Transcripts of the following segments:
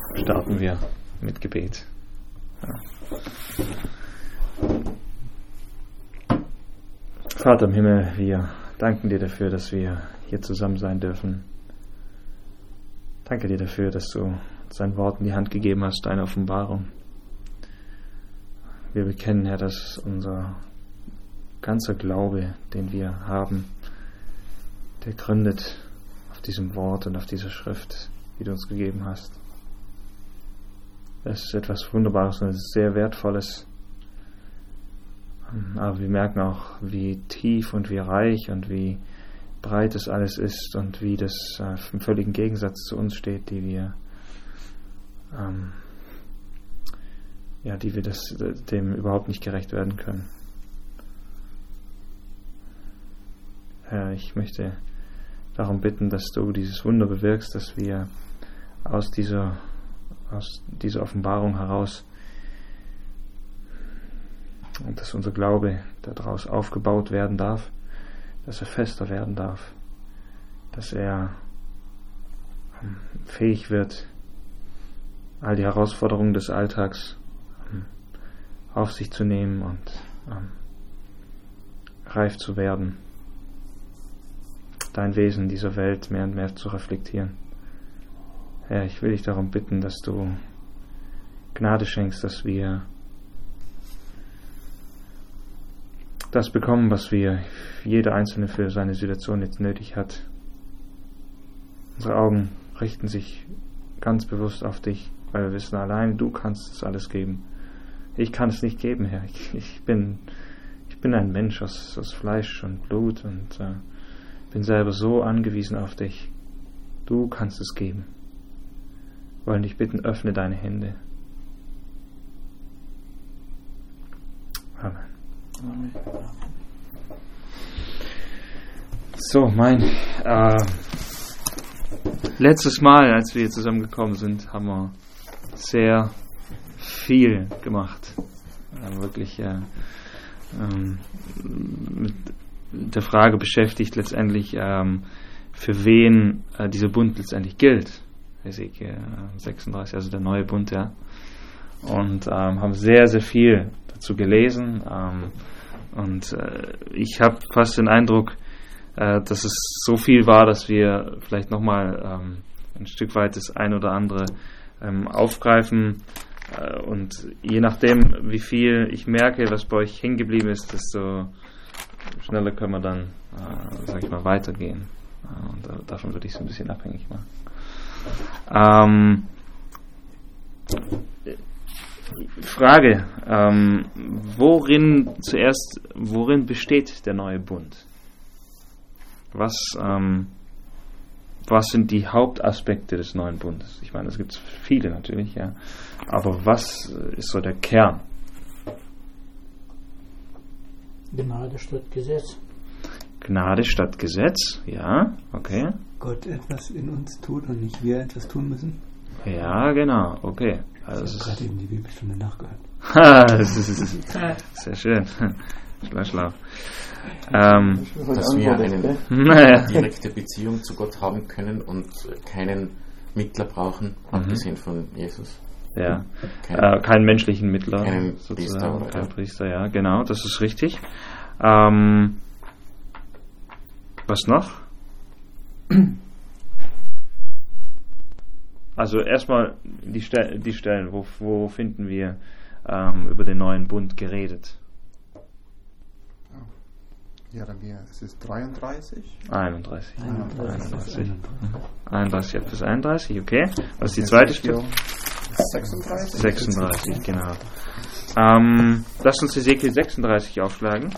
starten wir mit Gebet. Ja. Vater im Himmel, wir danken dir dafür, dass wir hier zusammen sein dürfen. Danke dir dafür, dass du uns dein Wort in die Hand gegeben hast, deine Offenbarung. Wir bekennen, Herr, dass unser ganzer Glaube, den wir haben, der gründet auf diesem Wort und auf dieser Schrift, die du uns gegeben hast. Das ist etwas Wunderbares und sehr Wertvolles. Aber wir merken auch, wie tief und wie reich und wie breit das alles ist und wie das im völligen Gegensatz zu uns steht, die wir dem überhaupt nicht gerecht werden können. Herr, ich möchte darum bitten, dass du dieses Wunder bewirkst, dass wir aus dieser Offenbarung heraus und dass unser Glaube daraus aufgebaut werden darf, dass er fester werden darf, dass er fähig wird, all die Herausforderungen des Alltags auf sich zu nehmen und reif zu werden, dein Wesen in dieser Welt mehr und mehr zu reflektieren. Herr, ich will dich darum bitten, dass du Gnade schenkst, dass wir das bekommen, was jeder Einzelne für seine Situation jetzt nötig hat. Unsere Augen richten sich ganz bewusst auf dich, weil wir wissen, allein du kannst es alles geben. Ich kann es nicht geben, Herr. Ich bin ein Mensch aus Fleisch und Blut und bin selber so angewiesen auf dich. Du kannst es geben. Wir wollen dich bitten, öffne deine Hände. Amen. Amen. So, mein letztes Mal, als wir zusammengekommen sind, haben wir sehr viel gemacht. Wirklich mit der Frage beschäftigt letztendlich, für wen dieser Bund letztendlich gilt. Hesekiel 36, also der neue Bund, ja. Und haben sehr, sehr viel dazu gelesen. Und ich habe fast den Eindruck, dass es so viel war, dass wir vielleicht nochmal ein Stück weit das ein oder andere aufgreifen. Und je nachdem, wie viel ich merke, was bei euch hängen geblieben ist, desto schneller können wir dann, weitergehen. Und davon würde ich es ein bisschen abhängig machen. Frage, worin besteht der neue Bund? Was sind die Hauptaspekte des neuen Bundes? Ich meine, es gibt viele natürlich, ja. Aber was ist so der Kern? Gnade statt Gesetz. Gnade statt Gesetz, ja, okay. Gott etwas in uns tut und nicht wir etwas tun müssen. Ja, genau, okay. Also ich habe gerade eben die Bibelstunde nachgehört. Das ist sehr schön. Schlau. Dass wir eine direkte Beziehung zu Gott haben können und keinen Mittler brauchen, abgesehen von Jesus. Ja, keinen menschlichen Mittler. Keinen sozusagen. Priester. Kein Priester, ja, genau, das ist richtig. Was noch? Also erstmal die Stellen, wo finden wir über den neuen Bund geredet? Ja, es ist 33. 31 bis 31, okay. Was ist die zweite Stelle? 36, genau. Lasst uns Hesekiel 36 aufschlagen.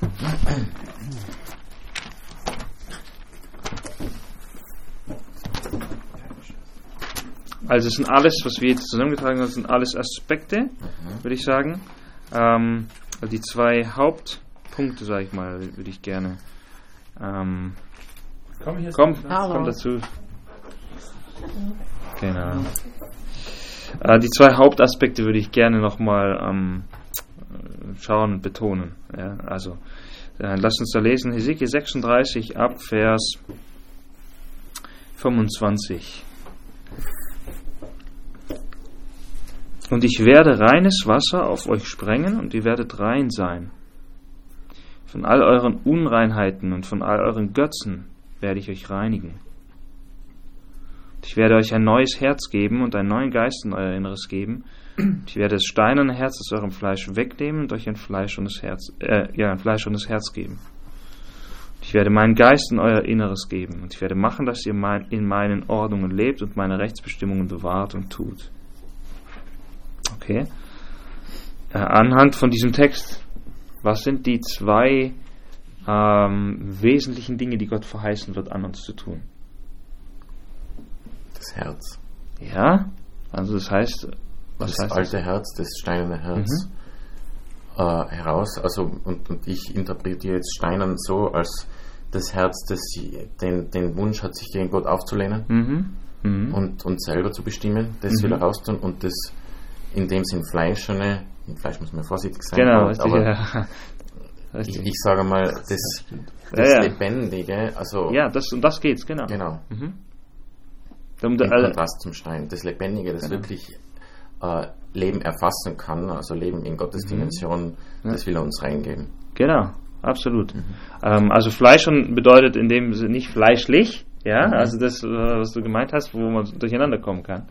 Also es sind alles, was wir jetzt zusammengetragen haben, sind alles Aspekte, würde ich sagen. Die zwei Hauptpunkte, sage ich mal, würde ich gerne. Komm dazu. Genau. Die zwei Hauptaspekte würde ich gerne nochmal schauen und betonen. Ja, also, lasst uns da lesen. Hesekiel 36 ab Vers 25. Und ich werde reines Wasser auf euch sprengen und ihr werdet rein sein. Von all euren Unreinheiten und von all euren Götzen werde ich euch reinigen. Ich werde euch ein neues Herz geben und einen neuen Geist in euer Inneres geben. Ich werde das steinerne Herz aus eurem Fleisch wegnehmen und euch ein fleischernes Herz geben. Ich werde meinen Geist in euer Inneres geben und ich werde machen, dass ihr in meinen Ordnungen lebt und meine Rechtsbestimmungen bewahrt und tut. Okay. Anhand von diesem Text, was sind die zwei wesentlichen Dinge, die Gott verheißen wird, an uns zu tun? Das Herz. Ja, also das heißt... das alte Herz, das steinerne Herz heraus. Also und ich interpretiere jetzt steinern so als das Herz, das den Wunsch hat, sich gegen Gott aufzulehnen und selber zu bestimmen, das wieder raustun, und das in dem Sinn fleischerne, im Fleisch muss man vorsichtig sein, genau, aber ich sage mal, das Lebendige, also... Ja, das geht's, genau. Genau. Im Kontrast zum Stein. Das Lebendige, das wirklich Leben erfassen kann, also Leben in Gottes Dimension, das will er uns reingeben. Genau, absolut. Also Fleischern bedeutet in dem Sinne nicht fleischlich, also das, was du gemeint hast, wo man durcheinander kommen kann.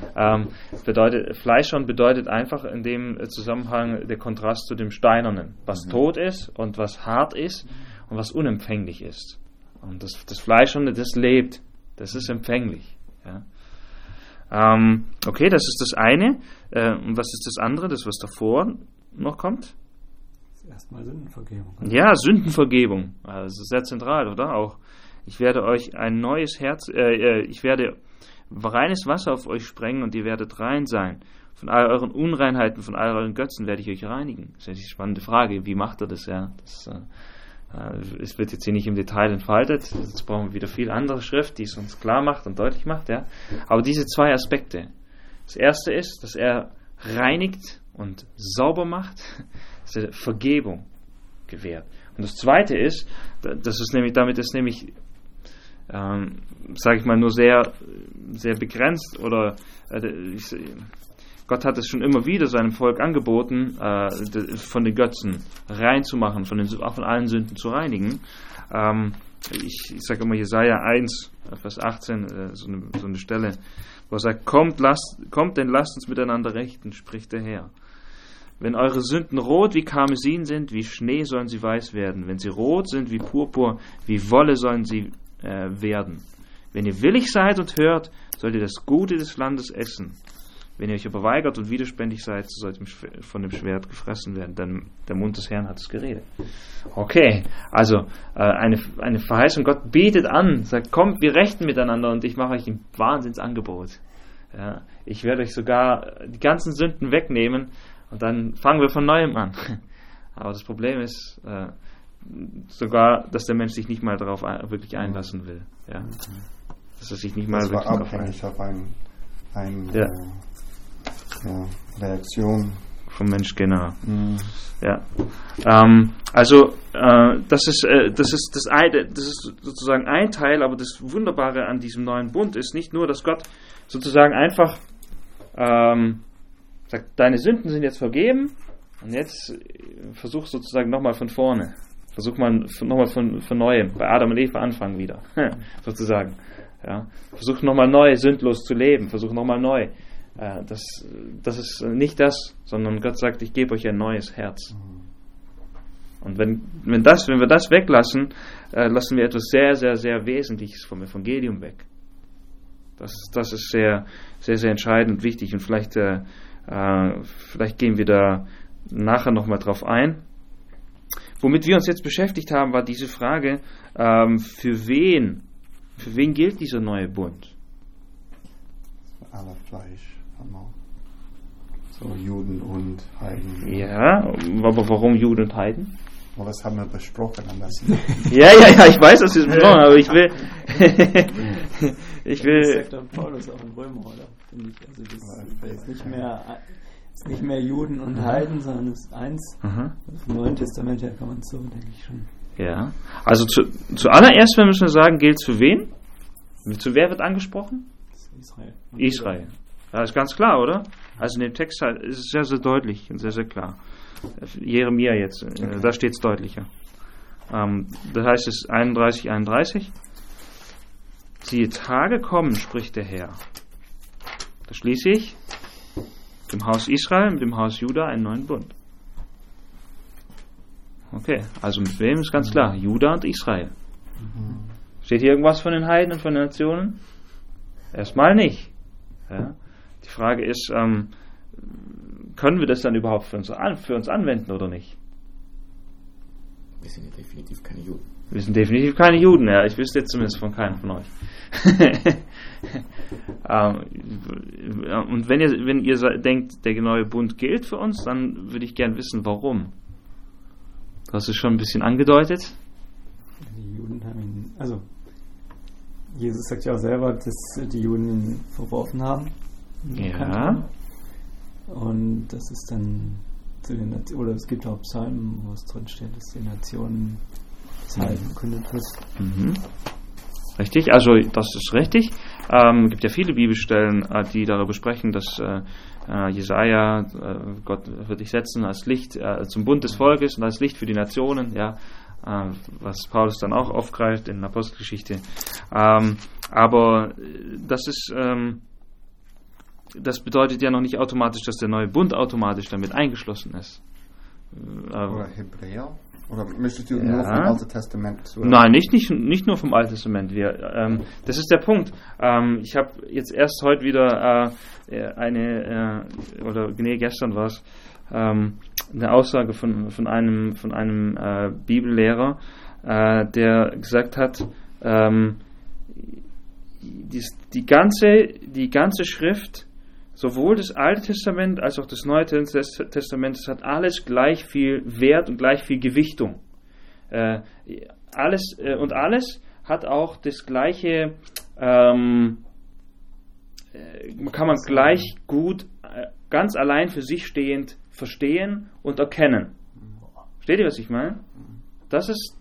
Fleischern bedeutet einfach in dem Zusammenhang der Kontrast zu dem Steinernen, was tot ist und was hart ist und was unempfänglich ist. Und das Fleischerne, das lebt, das ist empfänglich. Ja. Okay, das ist das eine. Und was ist das andere, das was davor noch kommt? Erstmal Sündenvergebung. Ja, Sündenvergebung. Das ist sehr zentral, oder? Auch. Ich werde euch ein neues Herz, ich werde reines Wasser auf euch sprengen und ihr werdet rein sein. Von all euren Unreinheiten, von all euren Götzen werde ich euch reinigen. Das ist ja die spannende Frage. Wie macht er das? Ja, es wird jetzt hier nicht im Detail entfaltet. Jetzt brauchen wir wieder viel andere Schrift, die es uns klar macht und deutlich macht. Ja. Aber diese zwei Aspekte. Das erste ist, dass er reinigt und sauber macht, dass er Vergebung gewährt. Und das zweite ist, damit ist nämlich, sage ich mal, nur sehr, sehr begrenzt, oder Gott hat es schon immer wieder seinem Volk angeboten, von den Götzen reinzumachen, von allen Sünden zu reinigen. Ich sage immer Jesaja 1, Vers 18, so eine Stelle, wo er sagt, kommt denn lasst uns miteinander rechten, spricht der Herr. Wenn eure Sünden rot wie Karmesin sind, wie Schnee sollen sie weiß werden. Wenn sie rot sind wie Purpur, wie Wolle sollen sie werden. Wenn ihr willig seid und hört, sollt ihr das Gute des Landes essen. Wenn ihr euch aber weigert und widerspenstig seid, so sollt ihr von dem Schwert gefressen werden, denn der Mund des Herrn hat es geredet. Okay, also eine Verheißung, Gott bietet an, sagt, kommt, wir rechten miteinander und ich mache euch ein Wahnsinnsangebot. Ja, ich werde euch sogar die ganzen Sünden wegnehmen und dann fangen wir von Neuem an. Aber das Problem ist sogar, dass der Mensch sich nicht mal darauf wirklich einlassen will. Ja? Dass er sich nicht mal wirklich darauf einlässt. Auf eine Reaktion vom Mensch, genau. Ja. Also das ist sozusagen ein Teil, aber das Wunderbare an diesem neuen Bund ist nicht nur, dass Gott sozusagen einfach sagt, deine Sünden sind jetzt vergeben und jetzt versuch sozusagen nochmal von vorne. Versuch mal nochmal von Neuem, bei Adam und Eva anfangen wieder, sozusagen. Ja. Versuch nochmal neu sündlos zu leben, versuch nochmal neu. Das ist nicht das, sondern Gott sagt, ich gebe euch ein neues Herz. Und wenn wir das weglassen, lassen wir etwas sehr, sehr, sehr Wesentliches vom Evangelium weg. Das ist sehr, sehr, sehr entscheidend und wichtig, und vielleicht gehen wir da nachher nochmal drauf ein. Womit wir uns jetzt beschäftigt haben, war diese Frage, für wen gilt dieser neue Bund? Aller Fleisch. So Juden und Heiden. Ja, aber warum Juden und Heiden? Aber das haben wir besprochen. Ja, ich weiß, dass wir es besprochen haben, aber ich will... Das sagt doch Paulus auch in Römer, oder? Finde ich. Also das ist nicht mehr Juden und Heiden, sondern es ist eins. Im Neuen Testament her kann man so, denke ich schon. Ja, also zuallererst müssen wir sagen, gilt es für wen? Zu wer wird angesprochen? Israel. Israel. Ja, ist ganz klar, oder? Also in dem Text ist es sehr, sehr deutlich und sehr, sehr klar. Jeremia jetzt, da steht es deutlicher. Das heißt es 31. Siehe, Tage kommen, spricht der Herr. Da schließe ich dem Haus Israel, mit dem Haus Juda einen neuen Bund. Okay, also mit wem ist ganz klar? Juda und Israel. Steht hier irgendwas von den Heiden und von den Nationen? Erstmal nicht. Ja? Die Frage ist, können wir das dann überhaupt für uns anwenden oder nicht? Wir sind ja definitiv keine Juden. Wir sind definitiv keine Juden, ja. Ich wüsste jetzt zumindest von keinem von euch. Und wenn ihr denkt, der neue Bund gilt für uns, dann würde ich gern wissen, warum. Du hast es schon ein bisschen angedeutet. Die Juden haben ihn, also Jesus sagt ja auch selber, dass die Juden ihn verworfen haben. Ja. Und das ist dann zu den Nationen, oder es gibt auch Psalmen, wo es drin steht, dass die Nationen das Heil verkündet wird. Richtig, also das ist richtig. Es gibt ja viele Bibelstellen, die darüber sprechen, dass Jesaja, Gott wird dich setzen als Licht zum Bund des Volkes und als Licht für die Nationen, ja, was Paulus dann auch aufgreift in der Apostelgeschichte. Aber das bedeutet ja noch nicht automatisch, dass der neue Bund automatisch damit eingeschlossen ist. Oder Hebräer? Oder möchtest du nur vom Alten Testament? Nein, nicht nur vom Alten Testament. Das ist der Punkt. Ich habe jetzt erst heute wieder gestern war es, eine Aussage von einem Bibellehrer, der gesagt hat, die ganze Schrift, sowohl das Alte Testament als auch das Neue Testament, das hat alles gleich viel Wert und gleich viel Gewichtung. Alles hat auch das gleiche, kann man gleich gut, ganz allein für sich stehend verstehen und erkennen. Versteht ihr, was ich meine? Das ist,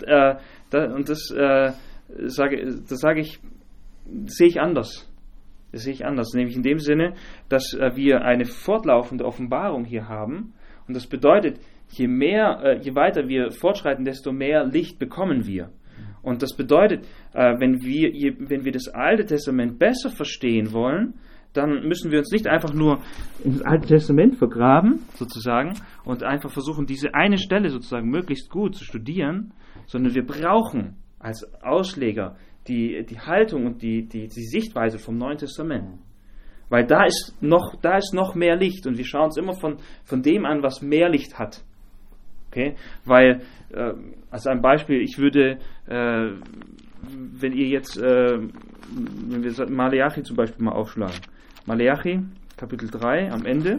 sehe ich anders. Das sehe ich anders, nämlich in dem Sinne, dass wir eine fortlaufende Offenbarung hier haben, und das bedeutet, je weiter wir fortschreiten, desto mehr Licht bekommen wir. Und das bedeutet, wenn wir das Alte Testament besser verstehen wollen, dann müssen wir uns nicht einfach nur ins Alte Testament vergraben, sozusagen, und einfach versuchen, diese eine Stelle sozusagen möglichst gut zu studieren, sondern wir brauchen als Ausleger die Haltung und die Sichtweise vom Neuen Testament. Weil da ist noch mehr Licht, und wir schauen uns immer von dem an, was mehr Licht hat. Okay? Weil, als ein Beispiel, ich würde, wenn ihr jetzt, wenn wir Maleachi zum Beispiel mal aufschlagen. Maleachi, Kapitel 3, am Ende.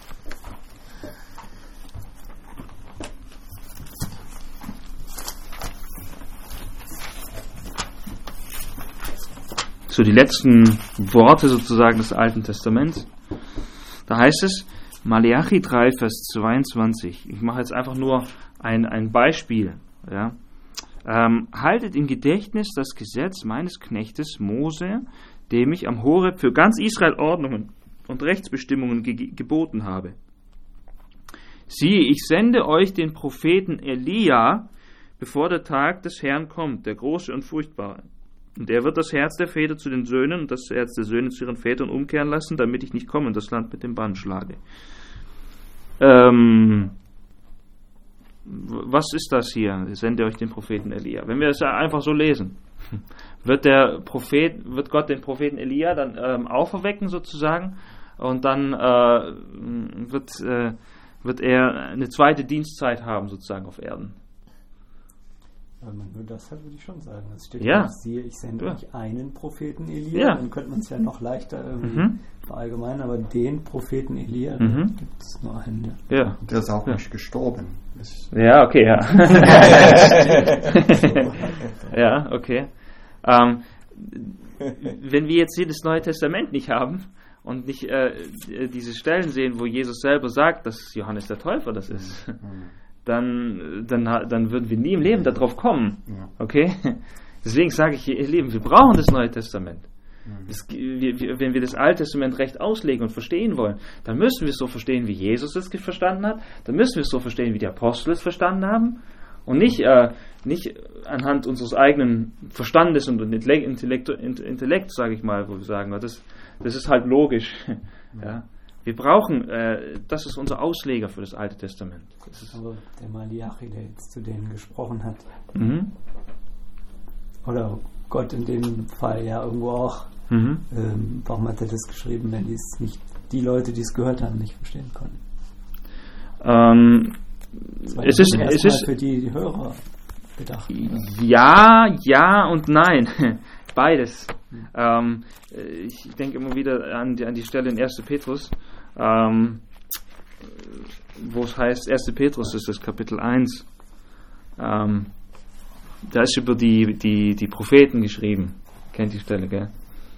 So die letzten Worte sozusagen des Alten Testaments. Da heißt es, Maleachi 3, Vers 22. Ich mache jetzt einfach nur ein Beispiel. Ja. Haltet im Gedächtnis das Gesetz meines Knechtes Mose, dem ich am Horeb für ganz Israel Ordnungen und Rechtsbestimmungen geboten habe. Siehe, ich sende euch den Propheten Elia, bevor der Tag des Herrn kommt, der große und furchtbare. Und er wird das Herz der Väter zu den Söhnen und das Herz der Söhne zu ihren Vätern umkehren lassen, damit ich nicht komme und das Land mit dem Bann schlage. Was ist das hier? Ich sende euch den Propheten Elia. Wenn wir es einfach so lesen, wird Gott den Propheten Elia dann auferwecken sozusagen, und dann wird er eine zweite Dienstzeit haben sozusagen auf Erden. Wenn man nur das hat, würde ich schon sagen. Es steht ja. Siehe, ich sende euch einen Propheten Elia. Dann könnte man es ja noch leichter irgendwie verallgemeinern, aber den Propheten Elia gibt es nur einen. Ja. Der ist auch nicht gestorben. Ja, okay, ja. Ja, okay. Wenn wir jetzt hier das Neue Testament nicht haben und nicht diese Stellen sehen, wo Jesus selber sagt, dass Johannes der Täufer das ist, dann würden wir nie im Leben darauf kommen. Okay? Deswegen sage ich, ihr Lieben, wir brauchen das Neue Testament. Wenn wir das Alte Testament recht auslegen und verstehen wollen, dann müssen wir es so verstehen, wie Jesus es verstanden hat, dann müssen wir es so verstehen, wie die Apostel es verstanden haben und nicht anhand unseres eigenen Verstandes und Intellekt, sage ich mal, wo wir sagen, das ist halt logisch. Ja. Wir brauchen, das ist unser Ausleger für das Alte Testament. Aber der Malachi, der jetzt zu denen gesprochen hat, oder Gott in dem Fall ja irgendwo auch, warum hat er das geschrieben, wenn die Leute, die es gehört haben, nicht verstehen konnten? Es ist für die Hörer gedacht. Ja und nein. Beides. Ich denke immer wieder an die Stelle in 1. Petrus, wo es heißt, 1. Petrus ist das Kapitel 1. Da ist über die Propheten geschrieben. Kennt die Stelle, gell?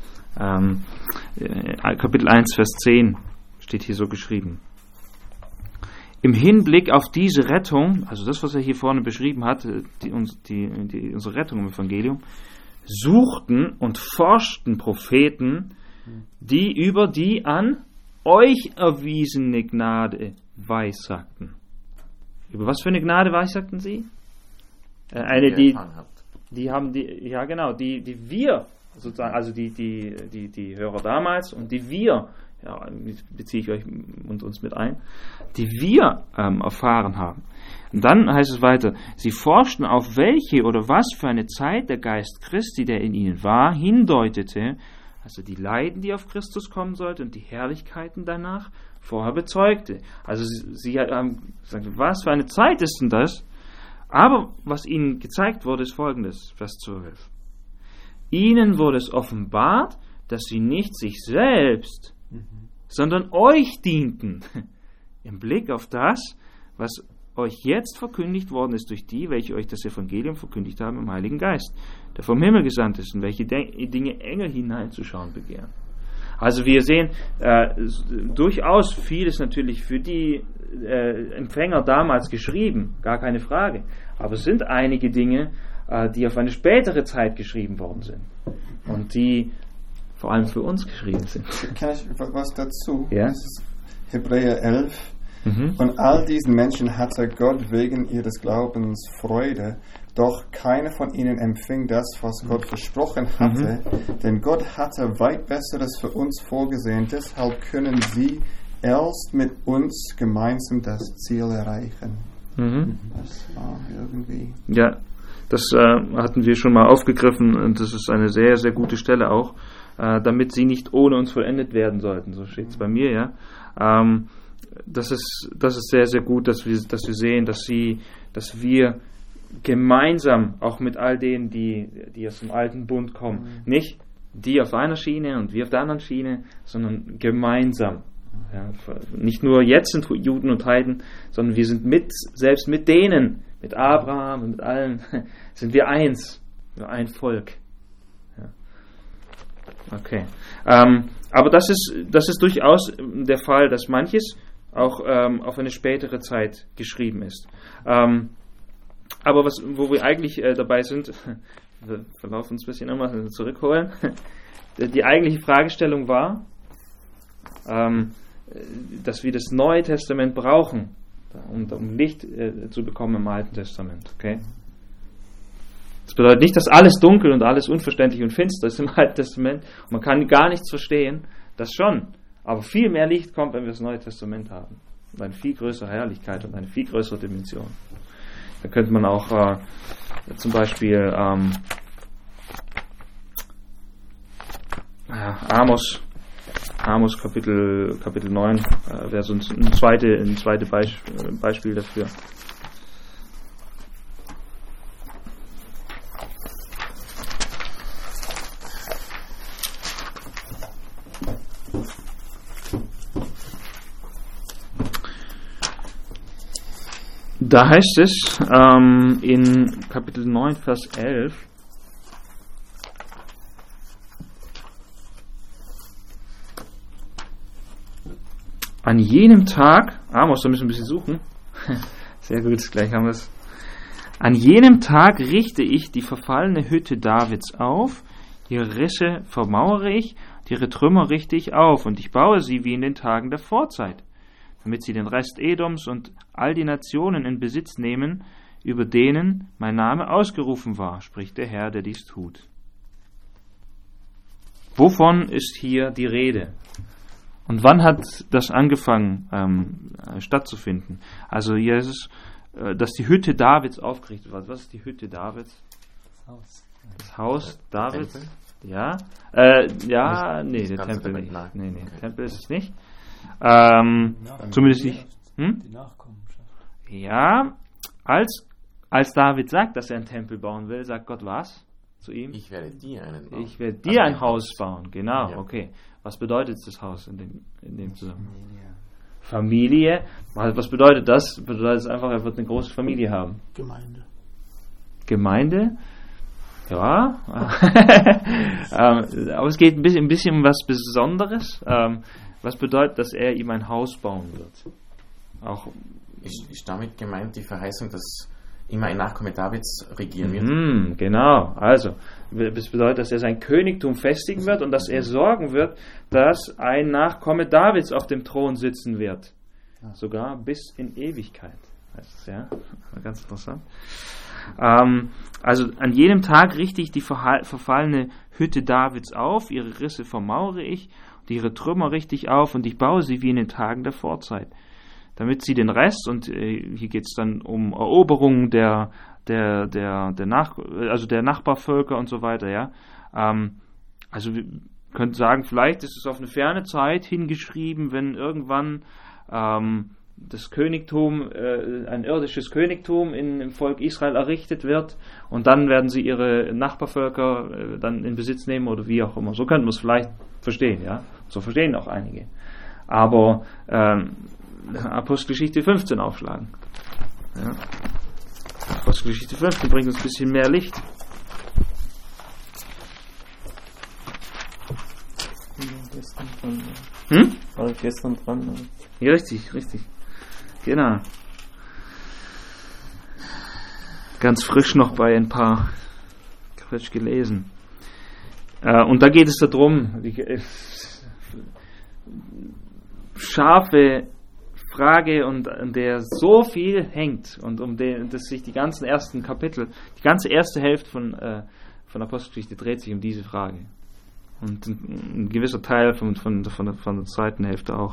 Kapitel 1, Vers 10 steht hier so geschrieben. Im Hinblick auf diese Rettung, also das, was er hier vorne beschrieben hat, unsere Rettung im Evangelium, suchten und forschten Propheten, die über die an euch erwiesene Gnade weissagten. Über was für eine Gnade weissagten sie? Die wir sozusagen, also die Hörer damals und die wir, ja, beziehe ich euch und uns mit ein, die wir erfahren haben. Und dann heißt es weiter, sie forschten auf welche oder was für eine Zeit der Geist Christi, der in ihnen war, hindeutete, also die Leiden, die auf Christus kommen sollten und die Herrlichkeiten danach vorher bezeugte. Also sie haben gesagt, was für eine Zeit ist denn das? Aber was ihnen gezeigt wurde, ist folgendes, Vers 12. Ihnen wurde es offenbart, dass sie nicht sich selbst, sondern euch dienten, im Blick auf das, was euch jetzt verkündigt worden ist durch die, welche euch das Evangelium verkündigt haben im Heiligen Geist, der vom Himmel gesandt ist, in welche Dinge Engel hineinzuschauen begehren. Also wir sehen durchaus vieles natürlich für die Empfänger damals geschrieben, gar keine Frage. Aber es sind einige Dinge, die auf eine spätere Zeit geschrieben worden sind und die vor allem für uns geschrieben sind. Kann ich was dazu? Ja? Das ist Hebräer 11. Und all diesen Menschen hatte Gott wegen ihres Glaubens Freude, doch keiner von ihnen empfing das, was Gott versprochen hatte, denn Gott hatte weit Besseres für uns vorgesehen, deshalb können sie erst mit uns gemeinsam das Ziel erreichen. Das war irgendwie... Ja, das hatten wir schon mal aufgegriffen und das ist eine sehr, sehr gute Stelle auch, damit sie nicht ohne uns vollendet werden sollten, so steht es bei mir, ja. Das ist sehr, sehr gut, dass wir sehen, dass wir gemeinsam, auch mit all denen, die aus dem alten Bund kommen, nicht die auf einer Schiene und wir auf der anderen Schiene, sondern gemeinsam. Ja, nicht nur jetzt sind Juden und Heiden, sondern wir sind selbst mit denen, mit Abraham und mit allen, sind wir eins, ein Volk. Ja. Okay. Aber das ist durchaus der Fall, dass manches auch auf eine spätere Zeit geschrieben ist. Aber wo wir eigentlich dabei sind, wir verlaufen uns ein bisschen nochmal zurückholen, die eigentliche Fragestellung war, dass wir das Neue Testament brauchen, um Licht zu bekommen im Alten Testament. Okay? Das bedeutet nicht, dass alles dunkel und alles unverständlich und finster ist im Alten Testament und man kann gar nichts verstehen, das schon. Aber viel mehr Licht kommt, wenn wir das Neue Testament haben. Und eine viel größere Herrlichkeit und eine viel größere Dimension. Da könnte man auch zum Beispiel Amos Kapitel 9 wäre so ein zweites Beispiel dafür. Da heißt es in Kapitel 9, Vers 11, an jenem Tag, Amos, da müssen wir ein bisschen suchen, sehr gut, gleich haben wir es, an jenem Tag richte ich die verfallene Hütte Davids auf, Ihre Risse vermauere ich, ihre Trümmer richte ich auf, und ich baue sie wie in den Tagen der Vorzeit, damit sie den Rest Edoms und all die Nationen in Besitz nehmen, über denen mein Name ausgerufen war, spricht der Herr, der dies tut. Wovon ist hier die Rede? Und wann hat das angefangen stattzufinden? Also hier ist es, dass die Hütte Davids aufgerichtet wird. Was ist die Hütte Davids? Das Haus Davids? Ja. Nee, der Tempel nicht. Nee, Tempel ist es nicht. Zumindest nicht. Die Nachkommenschaft. Ja, als David sagt, dass er einen Tempel bauen will, sagt Gott was zu ihm? Ich werde dir einen bauen. Ich werde dir ein Haus bauen, genau, ja. Okay. Was bedeutet das Haus in dem Zusammenhang? Familie. Was bedeutet das? Bedeutet es einfach, er wird eine große Familie haben. Gemeinde? Ja. Aber es geht ein bisschen um was Besonderes. Was bedeutet, dass er ihm ein Haus bauen wird? Auch ist damit gemeint die Verheißung, dass immer ein Nachkomme Davids regieren wird? Genau. Also, das bedeutet, dass er sein Königtum festigen wird und dass er sorgen wird, dass ein Nachkomme Davids auf dem Thron sitzen wird. Sogar bis in Ewigkeit. Heißt es, ja? Ganz interessant. Also, an jedem Tag richte ich die verfallene Hütte Davids auf, ihre Risse vermauere ich, und ihre Trümmer richte ich auf, und ich baue sie wie in den Tagen der Vorzeit, damit sie den Rest, und hier geht es dann um Eroberungen der Nachbarvölker und so weiter, ja. Also wir könnten sagen, vielleicht ist es auf eine ferne Zeit hingeschrieben, wenn irgendwann das Königtum, ein irdisches Königtum im Volk Israel errichtet wird, und dann werden sie ihre Nachbarvölker dann in Besitz nehmen oder wie auch immer. So könnten wir es vielleicht verstehen, ja. So verstehen auch einige. Aber Apostelgeschichte 15 aufschlagen. Ja. Apostelgeschichte 15 bringt uns ein bisschen mehr Licht. War gestern dran. Ne? Ja, richtig. Genau. Ganz frisch noch bei ein paar frisch gelesen. Und da geht es darum, scharfe Frage, und an der so viel hängt, und dass sich die ganzen ersten Kapitel, die ganze erste Hälfte von Apostelgeschichte dreht sich um diese Frage. Und ein gewisser Teil von der zweiten Hälfte auch.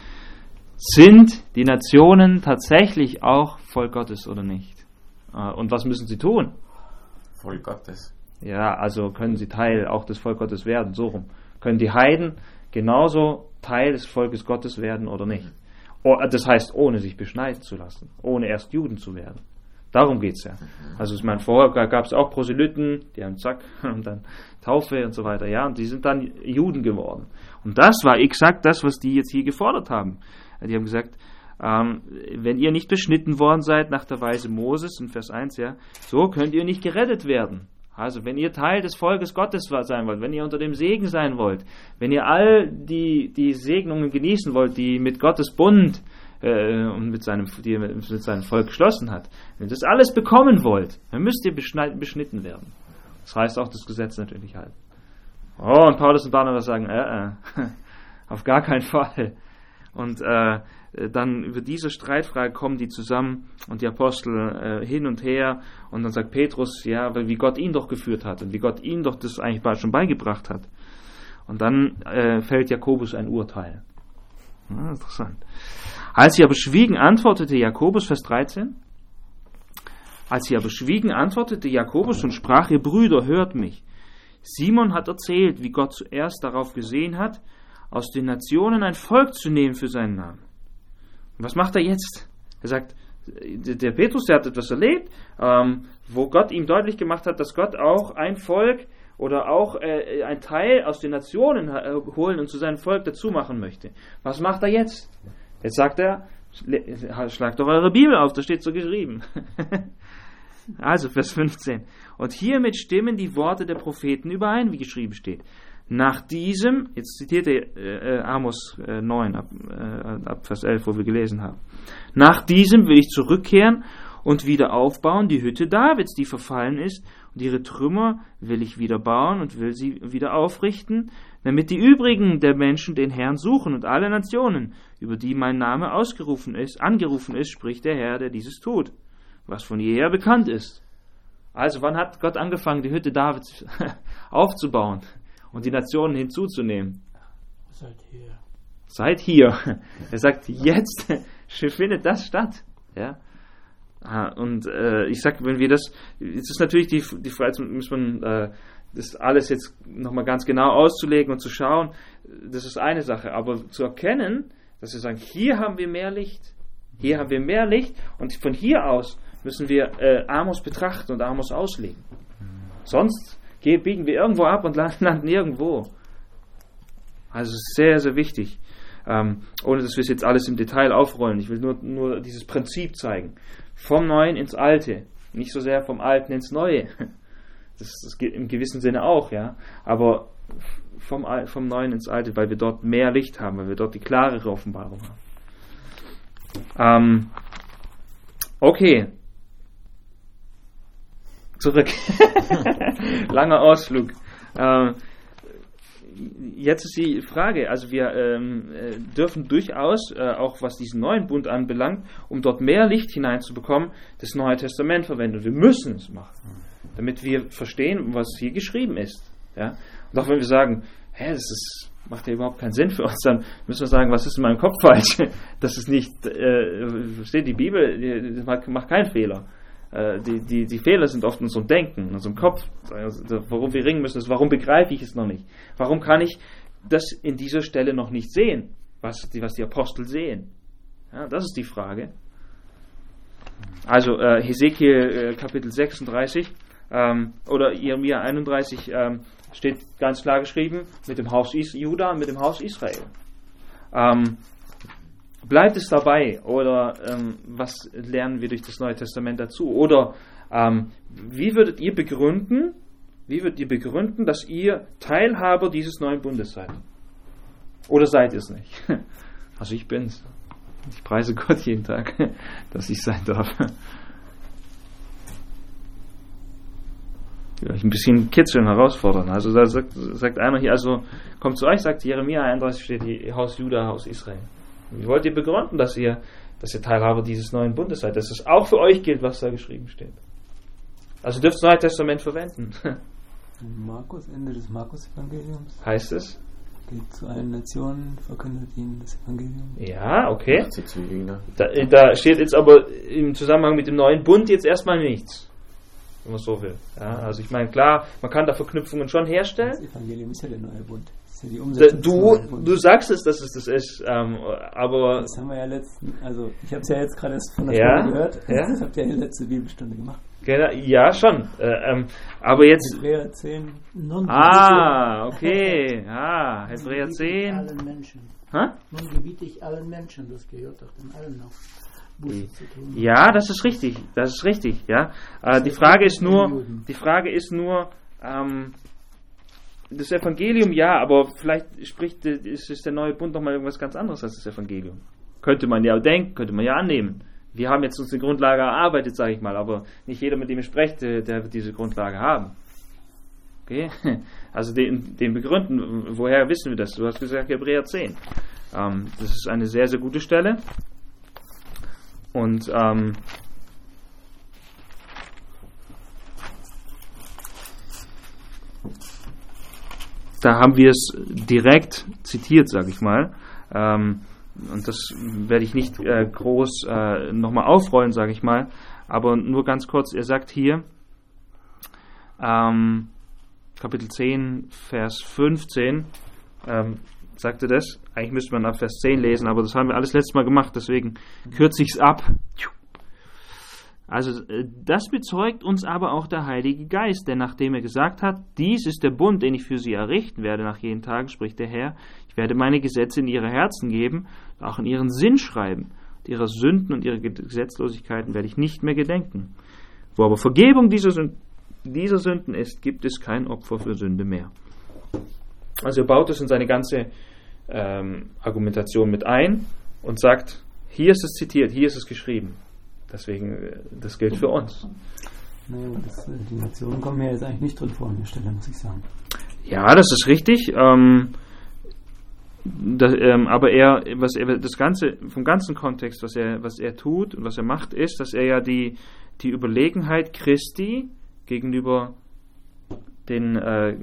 Sind die Nationen tatsächlich auch Volk Gottes oder nicht? Und was müssen sie tun? Volk Gottes. Ja, also können sie Teil auch des Volk Gottes werden, so rum. Können die Heiden genauso Teil des Volkes Gottes werden oder nicht? Das heißt, ohne sich beschneiden zu lassen, ohne erst Juden zu werden. Darum geht es ja. Also ich meine, vorher gab es auch Proselyten, die haben zack, und dann Taufe und so weiter, ja, und die sind dann Juden geworden. Und das war exakt das, was die jetzt hier gefordert haben. Die haben gesagt, wenn ihr nicht beschnitten worden seid nach der Weise Moses, in Vers 1, ja, so könnt ihr nicht gerettet werden. Also wenn ihr Teil des Volkes Gottes sein wollt, wenn ihr unter dem Segen sein wollt, wenn ihr all die Segnungen genießen wollt, die mit Gottes Bund und mit seinem Volk geschlossen hat, wenn ihr das alles bekommen wollt, dann müsst ihr beschnitten werden. Das heißt auch das Gesetz natürlich halten. Oh, und Paulus und Barnabas sagen, auf gar keinen Fall. Und dann über diese Streitfrage kommen die zusammen und die Apostel hin und her, und dann sagt Petrus, ja, wie Gott ihn doch geführt hat und wie Gott ihm doch das eigentlich schon beigebracht hat. Und dann fällt Jakobus ein Urteil. Ja, interessant. Als sie aber schwiegen, antwortete Jakobus, Vers 13, als sie aber schwiegen, antwortete Jakobus und sprach, ihr Brüder, hört mich. Simon hat erzählt, wie Gott zuerst darauf gesehen hat, aus den Nationen ein Volk zu nehmen für seinen Namen. Und was macht er jetzt? Er sagt, der Petrus, der hat etwas erlebt, wo Gott ihm deutlich gemacht hat, dass Gott auch ein Volk oder auch ein Teil aus den Nationen holen und zu seinem Volk dazu machen möchte. Was macht er jetzt? Jetzt sagt er, schlagt doch eure Bibel auf, da steht so geschrieben. Also Vers 15. Und hiermit stimmen die Worte der Propheten überein, wie geschrieben steht. Nach diesem, jetzt zitiert er Amos 9 ab Vers 11, wo wir gelesen haben. Nach diesem will ich zurückkehren und wieder aufbauen die Hütte Davids, die verfallen ist, und ihre Trümmer will ich wieder bauen und will sie wieder aufrichten, damit die übrigen der Menschen den Herrn suchen und alle Nationen, über die mein Name angerufen ist, spricht der Herr, der dieses tut, was von jeher bekannt ist. Also wann hat Gott angefangen, die Hütte Davids aufzubauen und die Nationen hinzuzunehmen? Seit hier. Er sagt, jetzt findet das statt. Ja? Und ich sage, wenn wir das, jetzt ist natürlich die Frage, jetzt muss man das alles jetzt nochmal ganz genau auszulegen und zu schauen, das ist eine Sache, aber zu erkennen, dass wir sagen, hier haben wir mehr Licht und von hier aus müssen wir Amos betrachten und Amos auslegen. Sonst biegen wir irgendwo ab und landen irgendwo. Also es ist sehr, sehr wichtig. Ohne dass wir es jetzt alles im Detail aufrollen. Ich will nur dieses Prinzip zeigen. Vom Neuen ins Alte. Nicht so sehr vom Alten ins Neue. Das geht im gewissen Sinne auch, ja. Aber vom Neuen ins Alte, weil wir dort mehr Licht haben, weil wir dort die klarere Offenbarung haben. Okay. Zurück. Langer Ausflug. Jetzt ist die Frage, also wir dürfen durchaus, auch was diesen neuen Bund anbelangt, um dort mehr Licht hineinzubekommen, das Neue Testament verwenden. Und wir müssen es machen, damit wir verstehen, was hier geschrieben ist. Ja? Und auch wenn wir sagen, macht ja überhaupt keinen Sinn für uns, dann müssen wir sagen, was ist in meinem Kopf falsch? Das ist nicht, versteht die Bibel, die macht keinen Fehler. Die Fehler sind oft in unserem Denken, in unserem Kopf. Warum wir ringen müssen, ist, warum begreife ich es noch nicht? Warum kann ich das in dieser Stelle noch nicht sehen, was die Apostel sehen? Ja, das ist die Frage. Also Hesekiel Kapitel 36 oder Jeremia 31 steht ganz klar geschrieben, mit dem Haus Juda und mit dem Haus Israel. Bleibt es dabei oder was lernen wir durch das Neue Testament dazu? Oder wie würdet ihr begründen, dass ihr Teilhaber dieses neuen Bundes seid? Oder seid ihr es nicht? Also ich bin's. Ich preise Gott jeden Tag, dass ich sein darf. Vielleicht ein bisschen kitzeln, herausfordern. Also da sagt einer hier, also kommt zu euch, sagt Jeremia 31 steht hier, Haus Juda, Haus Israel. Wie wollt ihr begründen, dass ihr Teilhaber dieses neuen Bundes seid, dass es auch für euch gilt, was da geschrieben steht? Also dürft das Neue Testament verwenden. Markus, Ende des Markus-Evangeliums. Heißt es? Geht zu allen Nationen, verkündet ihnen das Evangelium. Ja, okay. Da steht jetzt aber im Zusammenhang mit dem neuen Bund jetzt erstmal nichts, wenn man so will. Ja, also ich meine, klar, man kann da Verknüpfungen schon herstellen. Das Evangelium ist ja der neue Bund. Die du sagst es, dass es das ist, aber... Das haben wir ja also ich habe es ja jetzt gerade erst von der Schule gehört, das habt ihr ja letzte Bibelstunde gemacht. Genau, ja, schon, aber jetzt... Hebräer 10. Okay, Hebräer 10. Allen Menschen. Nun gebiete ich allen Menschen, das gehört doch den allen noch. Zu tun. Ja, das ist richtig, ja. Die Frage ist nur, das Evangelium, ja, aber vielleicht ist der neue Bund nochmal irgendwas ganz anderes als das Evangelium. Könnte man ja denken, könnte man ja annehmen. Wir haben jetzt uns eine Grundlage erarbeitet, sage ich mal, aber nicht jeder, mit dem ich spreche, der wird diese Grundlage haben. Okay? Also den begründen, woher wissen wir das? Du hast gesagt Hebräer 10. Das ist eine sehr, sehr gute Stelle. Und da haben wir es direkt zitiert, sage ich mal. Und das werde ich nicht groß nochmal aufrollen, sage ich mal. Aber nur ganz kurz, er sagt hier, Kapitel 10, Vers 15, sagt er das. Eigentlich müsste man ab Vers 10 lesen, aber das haben wir alles letztes Mal gemacht, deswegen kürze ich es ab. Also das bezeugt uns aber auch der Heilige Geist, denn nachdem er gesagt hat, dies ist der Bund, den ich für sie errichten werde nach jenen Tagen, spricht der Herr, ich werde meine Gesetze in ihre Herzen geben, auch in ihren Sinn schreiben, und ihre Sünden und ihre Gesetzlosigkeiten werde ich nicht mehr gedenken. Wo aber Vergebung dieser Sünden ist, gibt es kein Opfer für Sünde mehr. Also er baut es in seine ganze Argumentation mit ein und sagt, hier ist es zitiert, hier ist es geschrieben. Deswegen, das gilt für uns. Naja, die Nationen kommen ja jetzt eigentlich nicht drin vor an der Stelle, muss ich sagen. Ja, das ist richtig. Aber das Ganze, vom ganzen Kontext, was er tut und was er macht, ist, dass er ja die Überlegenheit Christi gegenüber dem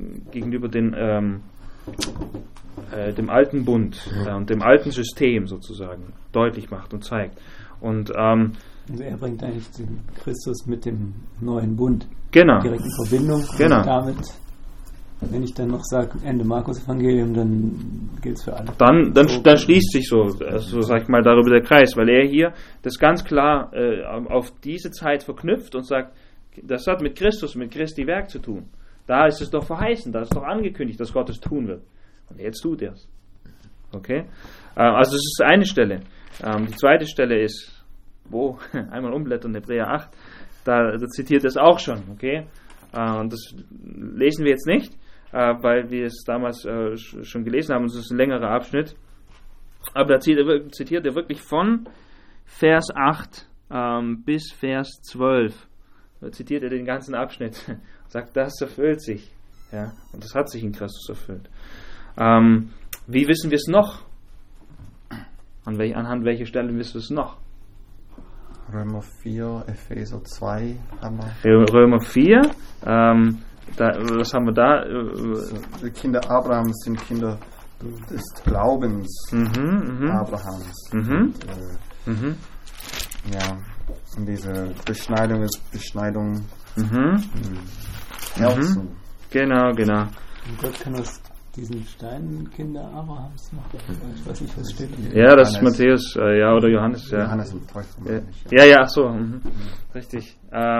alten Bund und dem alten System sozusagen deutlich macht und zeigt. Und also er bringt eigentlich den Christus mit dem neuen Bund direkt in Verbindung. Genau. Und damit, wenn ich dann noch sage, Ende Markus-Evangelium, dann gilt es für alle. Dann schließt sich so sag ich mal, darüber der Kreis, weil er hier das ganz klar auf diese Zeit verknüpft und sagt, das hat mit Christus, mit Christi Werk zu tun. Da ist es doch verheißen, da ist doch angekündigt, dass Gott es tun wird. Und jetzt tut er es. Okay? Also das ist eine Stelle. Die zweite Stelle ist, einmal umblättern, Hebräer 8, da zitiert es auch schon, okay? Und das lesen wir jetzt nicht, weil wir es damals schon gelesen haben, und es ist ein längerer Abschnitt. Aber da zitiert er wirklich von Vers 8 bis Vers 12. Da zitiert er den ganzen Abschnitt und sagt, das erfüllt sich. Ja? Und das hat sich in Christus erfüllt. Wie wissen wir es noch? Anhand welcher Stellen wissen wir es noch? Römer 4, Epheser 2 haben wir. Römer 4, was haben wir da? Die Kinder Abrahams sind Kinder des Glaubens Abrahams. Und diese Beschneidung ist Beschneidung Herzen. Genau. Und Gott kann aus diesen Steinen Kinder Abrahams machen. Ich weiß nicht, was steht hier. Ja, das ist Matthäus, oder Johannes. Ja. Johannes im Teufel. Ja, ach so. Richtig.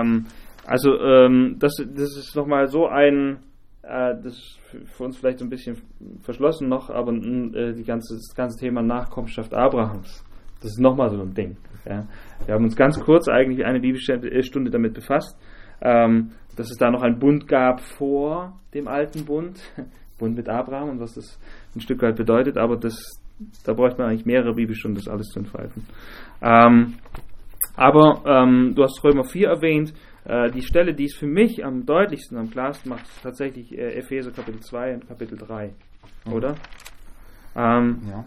Das ist nochmal so das ist für uns vielleicht so ein bisschen verschlossen noch, aber das ganze Thema Nachkommenschaft Abrahams, das ist nochmal so ein Ding. Ja. Wir haben uns ganz kurz eigentlich eine Bibelstunde damit befasst, dass es da noch einen Bund gab vor dem alten Bund mit Abraham und was das ein Stück weit bedeutet, aber da bräuchte man eigentlich mehrere Bibelstunden, das alles zu entfalten. Aber du hast Römer 4 erwähnt. Die Stelle, die es für mich am deutlichsten, am klarsten macht, ist tatsächlich Epheser Kapitel 2 und Kapitel 3. Oder? Ja.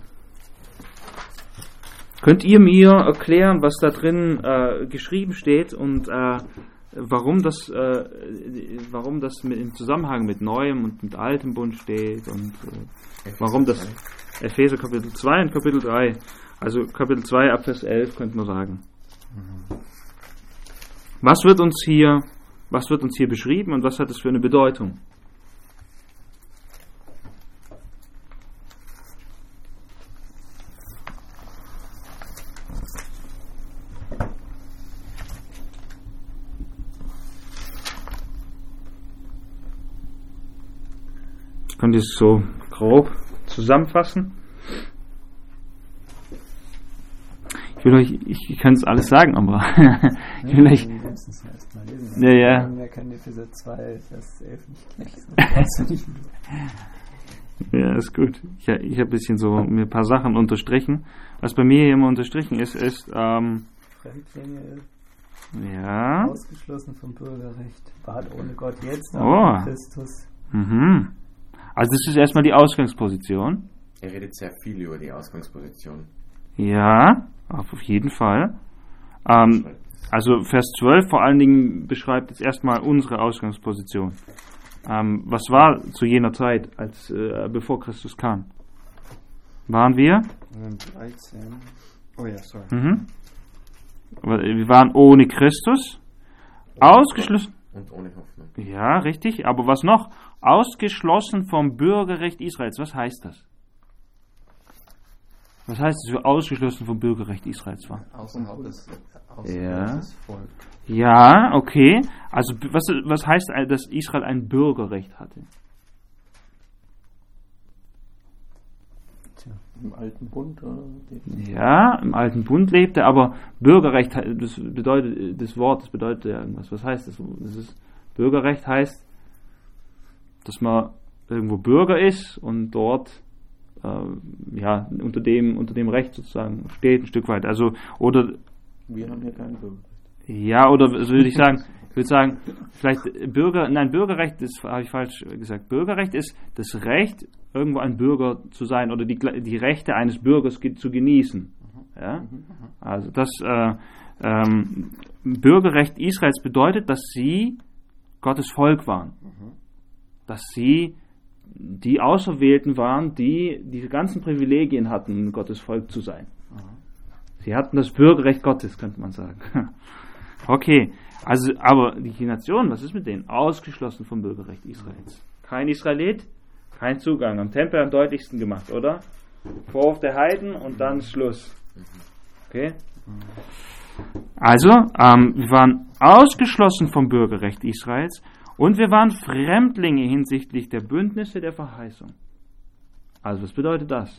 Könnt ihr mir erklären, was da drin geschrieben steht und warum das im Zusammenhang mit Neuem und mit Altem Bund steht und warum das Epheser Kapitel 2 und Kapitel 3, also Kapitel 2 ab Vers 11 könnte man sagen. Was wird uns hier beschrieben und was hat es für eine Bedeutung? Könnt ihr es so grob zusammenfassen? Ich kann es alles sagen, aber ich will euch. Ja. Wer kann Epheser 2, Vers 11 nicht gleich? Ja, ist gut. Ich habe ein bisschen so mir ein paar Sachen unterstrichen. Was bei mir hier immer unterstrichen ist Fremdlinge. Ja. Ausgeschlossen vom Bürgerrecht. Bad ohne Gott jetzt, aber Christus. Also das ist erstmal die Ausgangsposition. Er redet sehr viel über die Ausgangsposition. Ja, auf jeden Fall. Also Vers 12 vor allen Dingen beschreibt jetzt erstmal unsere Ausgangsposition. Was war zu jener Zeit, bevor Christus kam? Waren wir? 13. Oh ja, sorry. Wir waren ohne Christus, ausgeschlossen. Und ohne Hoffnung. Ja, richtig. Aber was noch? Ausgeschlossen vom Bürgerrecht Israels. Was heißt das? Was heißt es, dass wir ausgeschlossen vom Bürgerrecht Israels waren? Außerhalb des Volk. Ja, okay. Also was heißt, dass Israel ein Bürgerrecht hatte? Im Alten Bund, oder? Ja, im Alten Bund lebte, aber Bürgerrecht, das bedeutet ja irgendwas. Was heißt das? Bürgerrecht heißt, dass man irgendwo Bürger ist und dort unter dem Recht sozusagen steht, ein Stück weit. Also, oder wir haben hier kein Bürgerrecht. Ja, oder würde ich sagen, vielleicht Bürgerrecht ist, habe ich falsch gesagt, Bürgerrecht ist das Recht, irgendwo ein Bürger zu sein oder die Rechte eines Bürgers zu genießen. Ja? Also das Bürgerrecht Israels bedeutet, dass sie Gottes Volk waren. Dass sie die Auserwählten waren, die diese ganzen Privilegien hatten, Gottes Volk zu sein. Sie hatten das Bürgerrecht Gottes, könnte man sagen. Okay, also, aber die Nationen, was ist mit denen? Ausgeschlossen vom Bürgerrecht Israels. Kein Israelit, kein Zugang. Am Tempel am deutlichsten gemacht, oder? Vorwurf der Heiden und dann Schluss. Okay? Also, wir waren ausgeschlossen vom Bürgerrecht Israels und wir waren Fremdlinge hinsichtlich der Bündnisse der Verheißung. Also, was bedeutet das?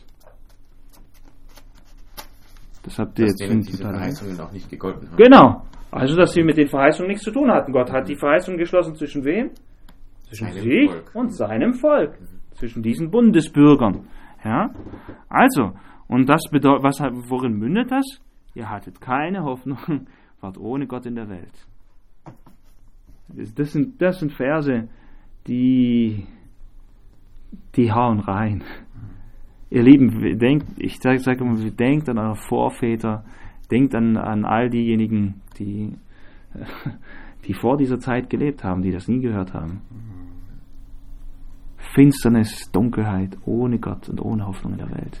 Das habt ihr dass jetzt denen diese Verheißungen auch nicht gegolten haben. Genau. Also, dass sie mit den Verheißungen nichts zu tun hatten. Gott hat die Verheißungen geschlossen zwischen wem? Zwischen sich und seinem Volk. Zwischen diesen Bundesbürgern. Ja? Also, und das bedeutet, worin mündet das? Ihr hattet keine Hoffnung, wart ohne Gott in der Welt. Das sind Verse, die hauen rein. Ihr Lieben, ich sage immer, denkt an eure Vorväter, denkt an all diejenigen, die vor dieser Zeit gelebt haben, die das nie gehört haben. Finsternis, Dunkelheit, ohne Gott und ohne Hoffnung in der Welt.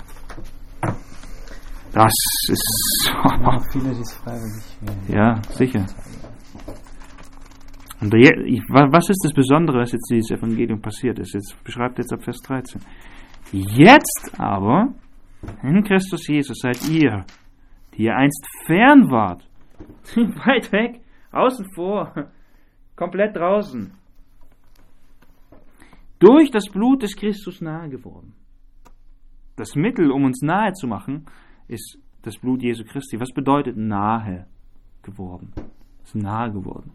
Das ist... viele, die es freiwillig wählen. Ja, sicher. Und was ist das Besondere, was jetzt dieses Evangelium passiert ist? Jetzt beschreibt jetzt ab Vers 13. Jetzt aber, in Christus Jesus seid ihr, die ihr einst fern wart, weit weg, außen vor, komplett draußen, durch das Blut des Christus nahe geworden. Das Mittel, um uns nahe zu machen, ist das Blut Jesu Christi. Was bedeutet nahe geworden? Ist nahe geworden.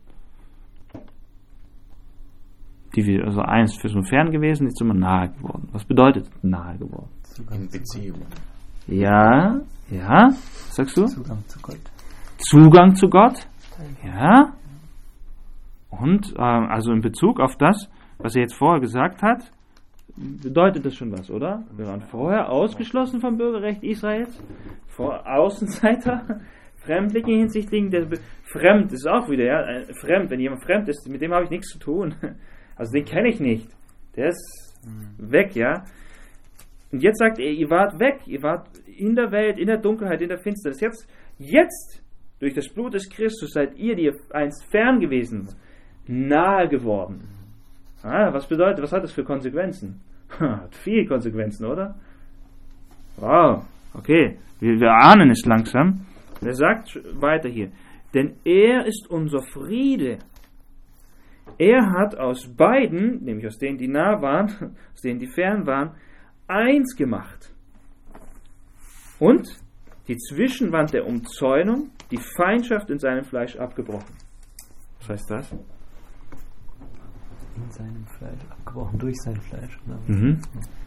Also eins für so fern gewesen, jetzt sind wir nahe geworden. Was bedeutet nahe geworden? In Beziehung. Ja, was sagst du? Zugang zu Gott. Zugang zu Gott, ja. Und also in Bezug auf das, was er jetzt vorher gesagt hat, bedeutet das schon was, oder? Wir waren vorher ausgeschlossen vom Bürgerrecht Israels, vor Außenseiter, Fremdlinge hinsichtlich der fremd ist auch wieder, ja, fremd, wenn jemand fremd ist, mit dem habe ich nichts zu tun. Also den kenne ich nicht. Der ist weg, ja. Und jetzt sagt er, ihr wart weg, ihr wart in der Welt, in der Dunkelheit, in der Finsternis. Jetzt durch das Blut des Christus seid ihr, die ihr einst fern gewesen, nahe geworden. Was bedeutet, was hat das für Konsequenzen? Hat viele Konsequenzen, oder? Wow, okay, wir ahnen es langsam. Er sagt weiter hier, denn er ist unser Friede. Er hat aus beiden, nämlich aus denen, die nah waren, aus denen, die fern waren, eins gemacht. Und die Zwischenwand der Umzäunung, die Feindschaft in seinem Fleisch abgebrochen. Was heißt das? In seinem Fleisch, abgebrochen durch sein Fleisch. Mhm.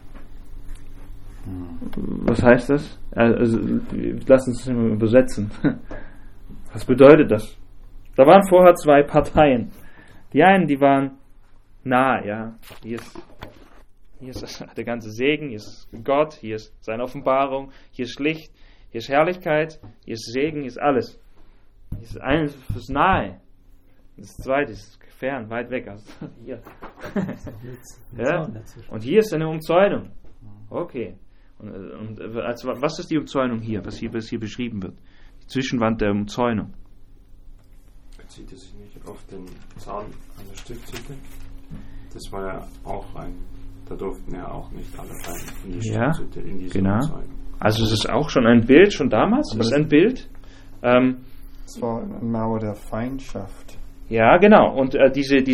Was heißt das? Also, lass uns das mal übersetzen. Was bedeutet das? Da waren vorher zwei Parteien. Die einen, die waren nah, ja. Hier ist der ganze Segen, hier ist Gott, hier ist seine Offenbarung, hier ist Licht, hier ist Herrlichkeit, hier ist Segen, hier ist alles. Hier ist eines fürs Nahe. Das zweite ist fern, weit weg. Also hier. Ja? Und hier ist eine Umzäunung. Okay. Und also, was ist die Umzäunung hier, was hier beschrieben wird? Die Zwischenwand der Umzäunung. Bezieht es sich nicht auf den Zaun an der Stiftshütte? Das war ja auch da durften ja auch nicht alle rein in die Stiftshütte, in diese Umzäunung. Also es ist auch schon ein Bild, schon damals, was ist ein Bild? Es war eine Mauer der Feindschaft. Ja, genau. Und eine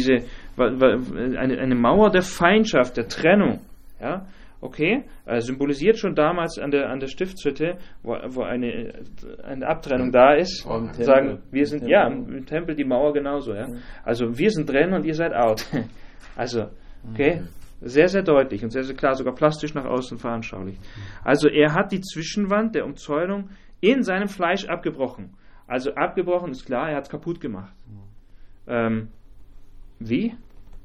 Mauer der Feindschaft, der Trennung. Ja, okay. Symbolisiert schon damals an der Stiftshütte, wo eine Abtrennung da ist. Und sagen, wir sind, im Tempel die Mauer genauso. Ja. Also wir sind drin und ihr seid out. Also, okay. Sehr, sehr deutlich und sehr, sehr klar, sogar plastisch nach außen veranschaulicht. Also er hat die Zwischenwand der Umzäunung in seinem Fleisch abgebrochen. Also abgebrochen ist klar, er hat es kaputt gemacht. Wie?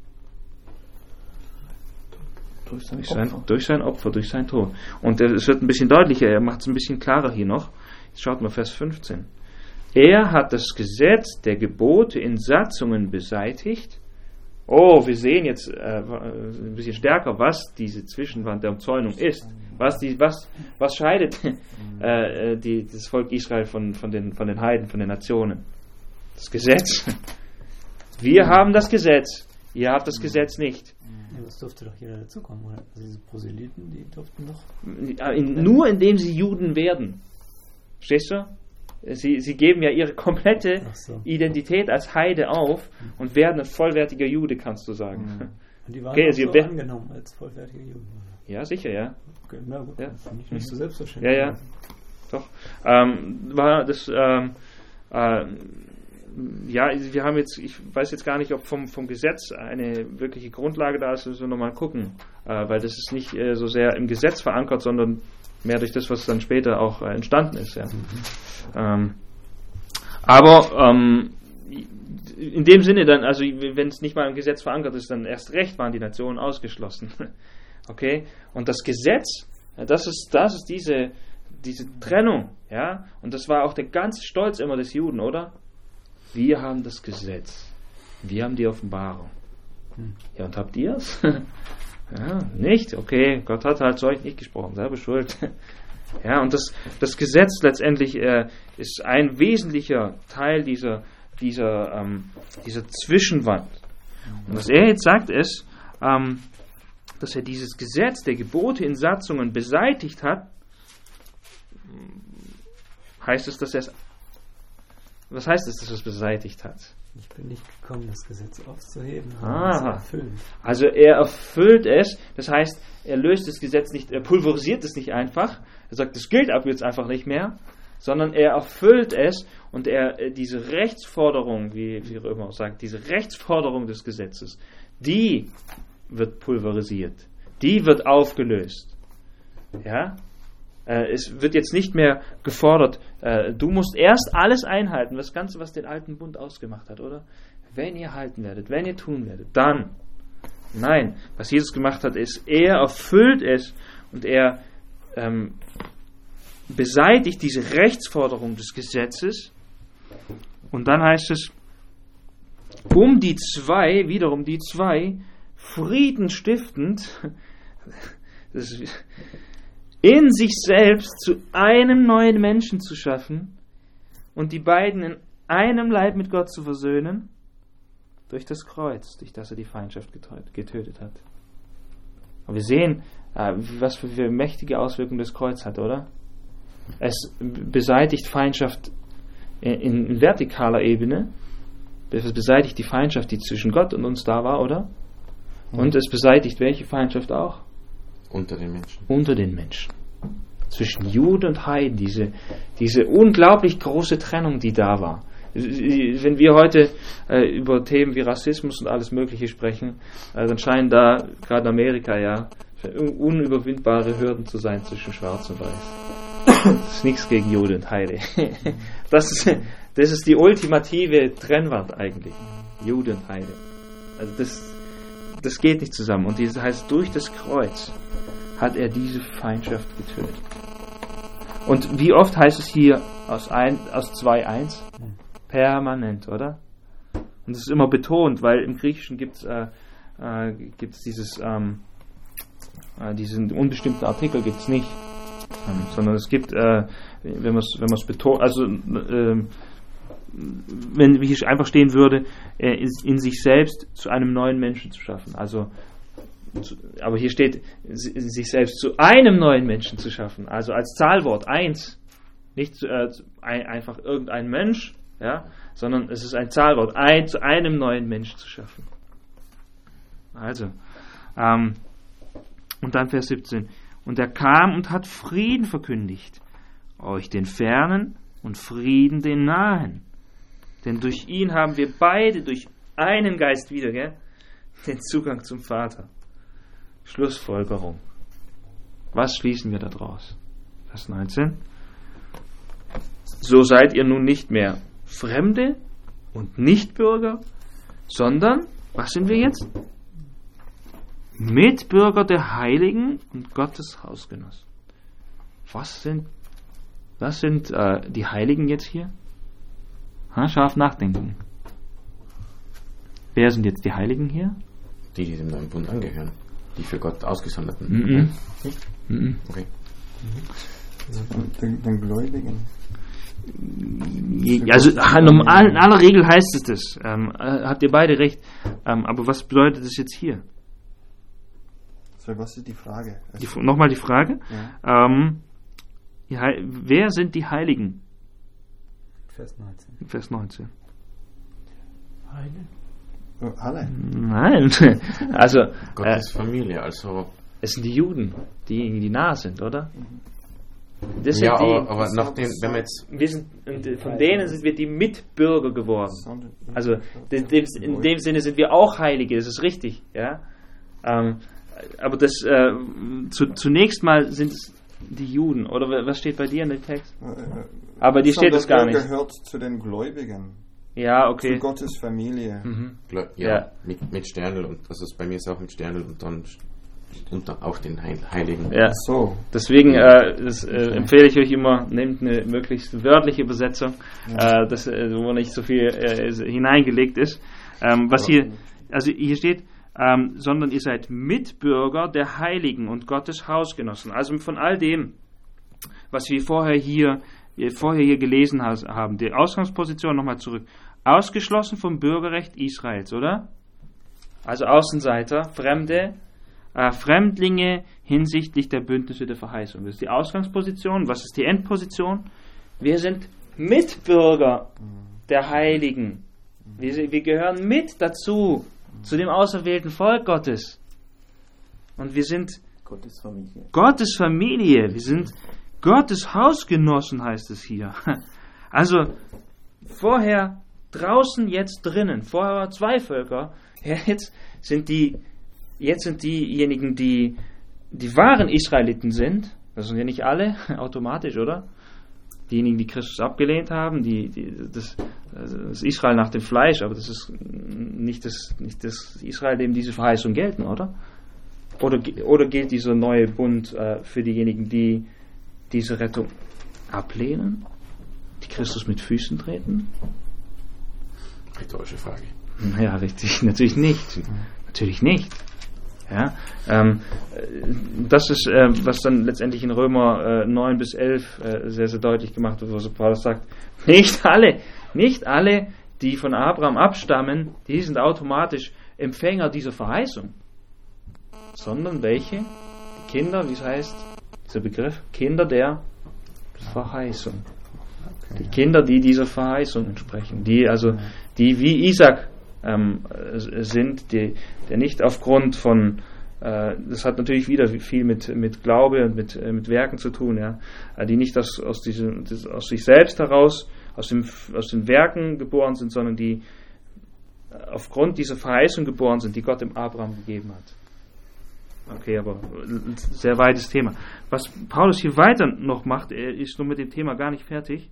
Durch sein Opfer, durch sein Tod. Und es wird ein bisschen deutlicher, er macht es ein bisschen klarer hier noch. Jetzt schaut mal Vers 15. Er hat das Gesetz der Gebote in Satzungen beseitigt. Oh, wir sehen jetzt ein bisschen stärker, was diese Zwischenwand der Umzäunung ist. Was scheidet das Volk Israel von den Heiden, von den Nationen? Das Gesetz. Wir haben das Gesetz. Ihr habt das Gesetz nicht. Ja, das durfte doch jeder dazukommen, oder? Also diese Proselyten, die durften doch... Nur indem sie Juden werden. Verstehst du? Sie geben ja ihre komplette Identität als Heide auf und werden ein vollwertiger Jude, kannst du sagen. Und die waren auch so angenommen als vollwertige Juden. Ja, sicher, ja. Okay, na gut, ja. Nicht so selbstverständlich. Ja, doch. War das... ja, wir haben jetzt, ich weiß jetzt gar nicht, ob vom Gesetz eine wirkliche Grundlage da ist, müssen wir nochmal gucken, weil das ist nicht so sehr im Gesetz verankert, sondern mehr durch das, was dann später auch entstanden ist. Ja. Aber in dem Sinne dann, also wenn es nicht mal im Gesetz verankert ist, dann erst recht waren die Nationen ausgeschlossen. Okay? Und das Gesetz, das ist diese Trennung, ja, und das war auch der ganze Stolz immer des Juden, oder? Wir haben das Gesetz. Wir haben die Offenbarung. Ja, und habt ihr es? Ja, nicht? Okay, Gott hat halt zu euch nicht gesprochen, selber schuld. Ja, und das Gesetz letztendlich ist ein wesentlicher Teil dieser Zwischenwand. Und was er jetzt sagt ist, dass er dieses Gesetz der Gebote in Satzungen beseitigt hat. Heißt es, dass er es... Was heißt es, dass er es beseitigt hat? Ich bin nicht gekommen, das Gesetz aufzuheben, sondern es zu erfüllen. Also er erfüllt es, das heißt, er löst das Gesetz nicht, er pulverisiert es nicht einfach, er sagt, das gilt ab jetzt einfach nicht mehr, sondern er erfüllt es und er diese Rechtsforderung, wie er immer sagt, diese Rechtsforderung des Gesetzes, die wird pulverisiert, die wird aufgelöst. Ja? Es wird jetzt nicht mehr gefordert, du musst erst alles einhalten, das Ganze, was den alten Bund ausgemacht hat, oder? Wenn ihr halten werdet, wenn ihr tun werdet, dann. Nein, was Jesus gemacht hat, ist, er erfüllt es und er beseitigt diese Rechtsforderung des Gesetzes. Und dann heißt es, wiederum die zwei, Frieden stiftend, in sich selbst zu einem neuen Menschen zu schaffen und die beiden in einem Leib mit Gott zu versöhnen, durch das Kreuz, durch das er die Feindschaft getötet hat. Und wir sehen, was für mächtige Auswirkungen das Kreuz hat, oder? Es beseitigt Feindschaft in vertikaler Ebene, es beseitigt die Feindschaft, die zwischen Gott und uns da war, oder? Und es beseitigt welche Feindschaft auch? Unter den Menschen. Unter den Menschen. Zwischen Juden und Heiden, diese unglaublich große Trennung, die da war. Wenn wir heute über Themen wie Rassismus und alles Mögliche sprechen, dann scheinen da, gerade in Amerika, unüberwindbare Hürden zu sein zwischen Schwarz und Weiß. Das ist nichts gegen Jude und Heide. Das ist die ultimative Trennwand eigentlich. Jude und Heide. Also das geht nicht zusammen. Und das heißt, durch das Kreuz hat er diese Feindschaft getötet. Und wie oft heißt es hier aus 2.1? Permanent, oder? Und das ist immer betont, weil im Griechischen gibt es diesen unbestimmten Artikel gibt's nicht. Sondern es gibt, wenn man es betont, also wenn hier einfach stehen würde, in sich selbst zu einem neuen Menschen zu schaffen. Also, aber hier steht, sich selbst zu einem neuen Menschen zu schaffen. Also als Zahlwort 1. Nicht einfach irgendein Mensch, ja, sondern es ist ein Zahlwort, zu einem neuen Menschen zu schaffen. Also, und dann Vers 17. Und er kam und hat Frieden verkündigt, euch den Fernen und Frieden den Nahen. Denn durch ihn haben wir beide durch einen Geist wieder, den Zugang zum Vater. Schlussfolgerung. Was schließen wir daraus? Vers 19. so seid ihr nun nicht mehr Fremde und Nichtbürger, sondern, was sind wir jetzt? Mitbürger der Heiligen und Gottes Hausgenossen. Was sind die Heiligen jetzt hier? Scharf nachdenken. Wer sind jetzt die Heiligen hier? Die dem neuen Bund angehören. Die für Gott Ausgesonderten. Okay. Den Gläubigen. Also in aller Regel heißt es das. Habt ihr beide recht. Aber was bedeutet das jetzt hier? So, was ist die Frage? Nochmal die Frage. Ja. Wer sind die Heiligen? Vers 19. Alle? Nein. Also Gottes Familie, also. Es sind die Juden, diejenigen, die nah sind, oder? Das ja, sind aber nachdem, wenn wir jetzt. Von denen sind wir die Mitbürger geworden. Also in dem Sinne sind wir auch Heilige, das ist richtig. Ja? Aber das zunächst mal sind es die Juden. Oder was steht bei dir in dem Text? Aber dir steht es gar nicht. Gehört zu den Gläubigen. Ja, okay. Zu Gottes Familie. Ja. Mit Sternl und das ist bei mir ist auch mit Sternl und dann auch den Heiligen. Ja, so. Deswegen empfehle ich euch immer, nehmt eine möglichst wörtliche Übersetzung, wo nicht so viel hineingelegt ist. Hier steht, sondern ihr seid Mitbürger der Heiligen und Gottes Hausgenossen. Also von all dem, was wir vorher hier gelesen haben, die Ausgangsposition nochmal zurück, ausgeschlossen vom Bürgerrecht Israels, oder? Also Außenseiter, Fremde, Fremdlinge hinsichtlich der Bündnisse der Verheißung. Das ist die Ausgangsposition. Was ist die Endposition? Wir sind Mitbürger der Heiligen. Wir gehören mit dazu, zu dem auserwählten Volk Gottes. Und wir sind Gottes Familie. Wir sind Gottes Hausgenossen, heißt es hier. Also vorher draußen, jetzt drinnen. Vorher 2 Völker. Jetzt sind diejenigen, die wahren Israeliten sind. Das sind ja nicht alle, automatisch, oder? Diejenigen, die Christus abgelehnt haben, das Israel nach dem Fleisch, aber das ist nicht das Israel, dem diese Verheißung gelten, oder? Oder gilt dieser neue Bund für diejenigen, die diese Rettung ablehnen? Die Christus mit Füßen treten? Rhetorische Frage. Ja, richtig. Natürlich nicht. Natürlich nicht. Ja, das ist, was dann letztendlich in Römer 9 bis 11 sehr, sehr deutlich gemacht wird, wo Paulus sagt, nicht alle, die von Abraham abstammen, die sind automatisch Empfänger dieser Verheißung, sondern welche? Die Kinder, wie es heißt, dieser Begriff, Kinder der Verheißung. Die Kinder, die dieser Verheißung entsprechen, die wie Isaac sind, der nicht aufgrund von, das hat natürlich wieder viel mit Glaube und mit Werken zu tun, ja, die nicht aus sich selbst heraus, aus den Werken geboren sind, sondern die aufgrund dieser Verheißung geboren sind, die Gott dem Abraham gegeben hat. Okay, aber ein sehr weites Thema. Was Paulus hier weiter noch macht, er ist nur mit dem Thema gar nicht fertig.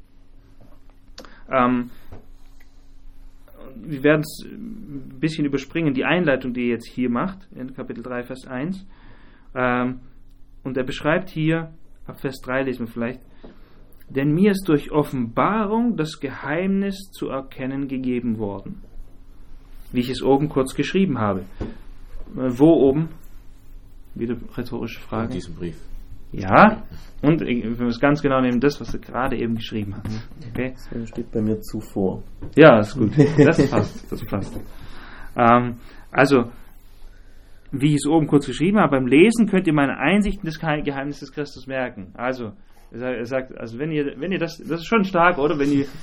Wir werden es ein bisschen überspringen, die Einleitung, die er jetzt hier macht, in Kapitel 3, Vers 1. Und er beschreibt hier, ab Vers 3 lesen wir vielleicht, denn mir ist durch Offenbarung das Geheimnis zu erkennen gegeben worden, wie ich es oben kurz geschrieben habe. Wo oben? Wieder rhetorische Frage. In diesem Brief. Ja, und wenn wir es ganz genau nehmen, das, was er gerade eben geschrieben hat. Okay? Das steht bei mir zuvor. Ja, ist gut. Das passt. Also, wie ich es oben kurz geschrieben habe, beim Lesen könnt ihr meine Einsichten des Geheimnisses des Christus merken. Also, er sagt, also wenn ihr das ist schon stark, oder?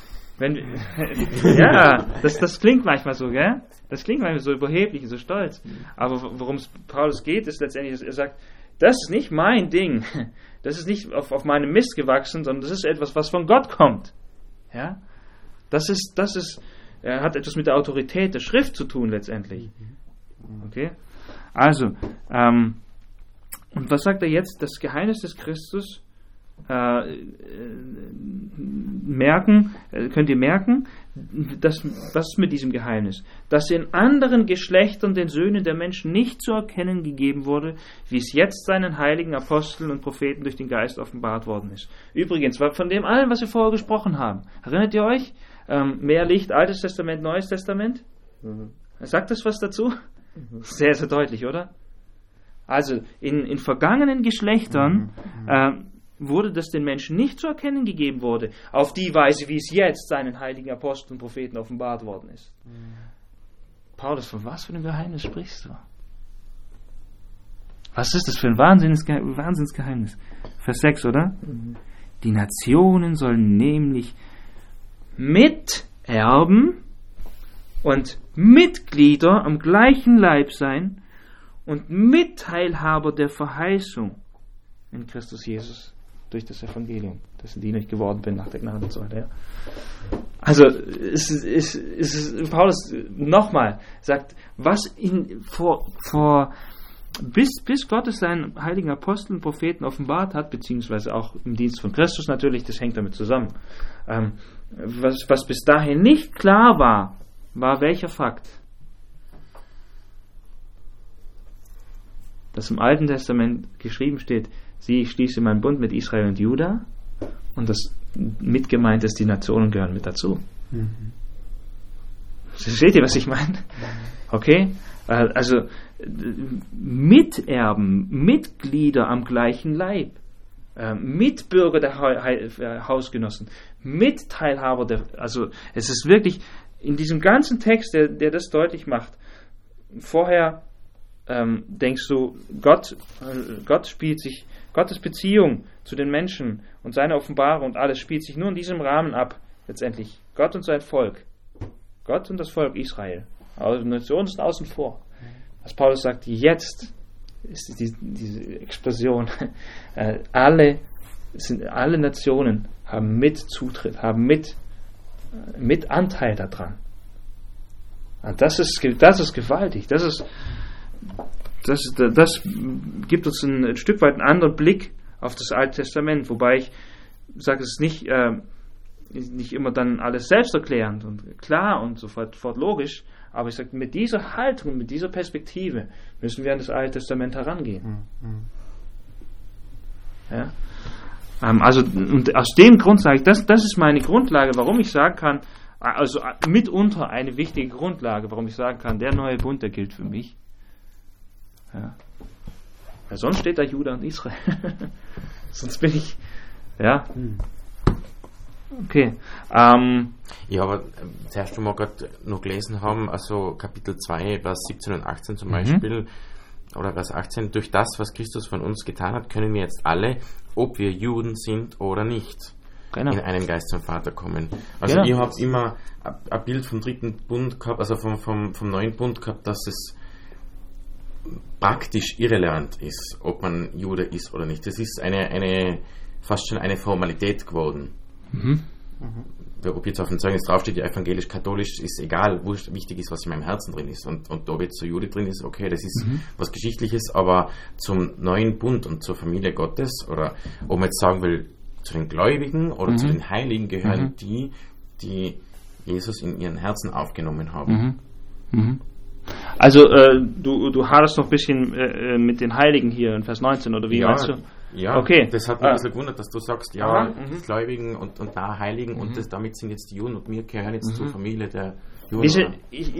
Ja, das klingt manchmal so, gell? Das klingt manchmal so überheblich und so stolz. Aber worum es Paulus geht, ist letztendlich, er sagt, das ist nicht mein Ding. Das ist nicht auf meinem Mist gewachsen, sondern das ist etwas, was von Gott kommt. Ja? Das hat etwas mit der Autorität der Schrift zu tun letztendlich. Okay? Also, und was sagt er jetzt? Das Geheimnis des Christus, könnt ihr merken, was ist mit diesem Geheimnis? Dass in anderen Geschlechtern den Söhnen der Menschen nicht zu erkennen gegeben wurde, wie es jetzt seinen heiligen Aposteln und Propheten durch den Geist offenbart worden ist. Übrigens, von dem allen, was wir vorher gesprochen haben, erinnert ihr euch? Mehr Licht, Altes Testament, Neues Testament? Sagt das was dazu? Sehr, sehr deutlich, oder? Also, in vergangenen Geschlechtern wurde das den Menschen nicht zu erkennen gegeben wurde, auf die Weise, wie es jetzt seinen heiligen Aposteln und Propheten offenbart worden ist. Paulus, von was für einem Geheimnis sprichst du? Was ist das für ein Wahnsinnsgeheimnis? Vers 6, oder? Die Nationen sollen nämlich Miterben und Mitglieder am gleichen Leib sein und Mitteilhaber der Verheißung in Christus Jesus durch das Evangelium, dessen Diener ich geworden bin nach der Gnadensäule. Ja. Also Paulus nochmal sagt, was bis Gott es seinen heiligen Aposteln und Propheten offenbart hat, beziehungsweise auch im Dienst von Christus natürlich, das hängt damit zusammen. Was bis dahin nicht klar war welcher Fakt? Dass im Alten Testament geschrieben steht, siehe, ich schließe meinen Bund mit Israel und Juda, und das mit gemeint ist, die Nationen gehören mit dazu. Versteht ihr, was ich meine? Okay? Also Miterben, Mitglieder am gleichen Leib, Mitbürger der Hausgenossen, Mitteilhaber also es ist wirklich in diesem ganzen Text, der das deutlich macht. Vorher denkst du, Gottes Beziehung zu den Menschen und seine Offenbarung und alles spielt sich nur in diesem Rahmen ab, letztendlich. Gott und sein Volk. Gott und das Volk Israel. Also Nationen sind außen vor. Was Paulus sagt, jetzt ist diese Explosion. Alle Nationen haben mit Zutritt, haben mit Anteil daran. Und das ist gewaltig. Das gibt uns ein Stück weit einen anderen Blick auf das Alte Testament, wobei ich sage, es ist nicht immer dann alles selbsterklärend und klar und so fort logisch, aber ich sage, mit dieser Haltung, mit dieser Perspektive müssen wir an das Alte Testament herangehen. Ja? Also, und aus dem Grund sage ich, das ist meine Grundlage, warum ich sagen kann, also mitunter eine wichtige Grundlage, warum ich sagen kann, der neue Bund, der gilt für mich. Ja. Weil sonst steht da Juda und Israel. Sonst bin ich, ja. Okay. Ja, aber zuerst mal gerade noch gelesen haben, also Kapitel 2, Vers 17 und 18 zum Beispiel, oder Vers 18, durch das, was Christus von uns getan hat, können wir jetzt alle, ob wir Juden sind oder nicht, in einem Geist zum Vater kommen. Also ihr habt immer ein Bild vom dritten Bund gehabt, also vom neuen Bund gehabt, dass es praktisch irrelevant ist, ob man Jude ist oder nicht. Das ist fast schon eine Formalität geworden. Ob jetzt auf dem Zeugnis draufsteht, ja, evangelisch-katholisch, ist egal, wichtig ist, was in meinem Herzen drin ist. Und ob jetzt so Jude drin ist, okay, das ist was Geschichtliches, aber zum neuen Bund und zur Familie Gottes, oder ob man jetzt sagen will, zu den Gläubigen oder zu den Heiligen gehören die Jesus in ihren Herzen aufgenommen haben. Also du haderst noch ein bisschen mit den Heiligen hier in Vers 19, oder wie meinst du? Ja, okay. Das hat mich ein bisschen gewundert, dass du sagst, ja, Gläubigen und Gläubigen und damit sind jetzt die Juden und wir gehören jetzt zur Familie der Juden.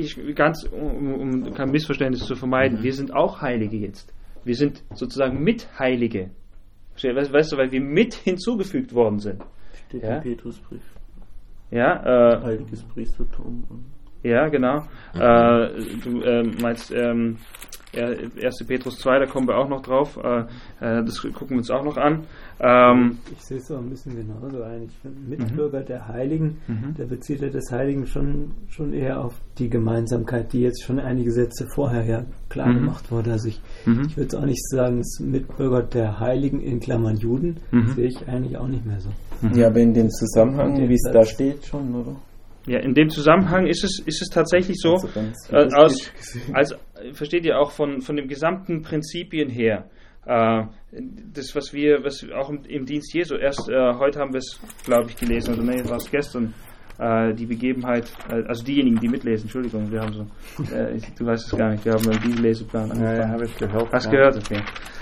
Um kein Missverständnis zu vermeiden, wir sind auch Heilige jetzt. Wir sind sozusagen Mitheilige. Weißt du, weil wir mit hinzugefügt worden sind. Steht im Petrusbrief. Ja, Heiliges Priestertum. Ja, genau. Du meinst 1. Petrus 2, da kommen wir auch noch drauf. Das gucken wir uns auch noch an. Ich sehe es auch ein bisschen genauso ein. Ich finde, Mitbürger der Heiligen, da bezieht er das Heiligen schon eher auf die Gemeinsamkeit, die jetzt schon einige Sätze vorher ja klar gemacht wurde. Also ich würde es auch nicht sagen, es Mitbürger der Heiligen in Klammern Juden, sehe ich eigentlich auch nicht mehr so. Ja, aber in dem Zusammenhang, wie es da steht, schon, oder? Ja, in dem Zusammenhang ist es tatsächlich so, versteht ihr auch von den gesamten Prinzipien her, das, was auch im Dienst Jesu, erst heute haben wir es, glaube ich, gelesen, oder nee, war es gestern, die Begebenheit, also diejenigen, die mitlesen, Entschuldigung, wir haben so, du weißt es gar nicht, wir haben einen Bibelleseplan angefangen. Ja, habe ich gehört. Hast gehört? Okay.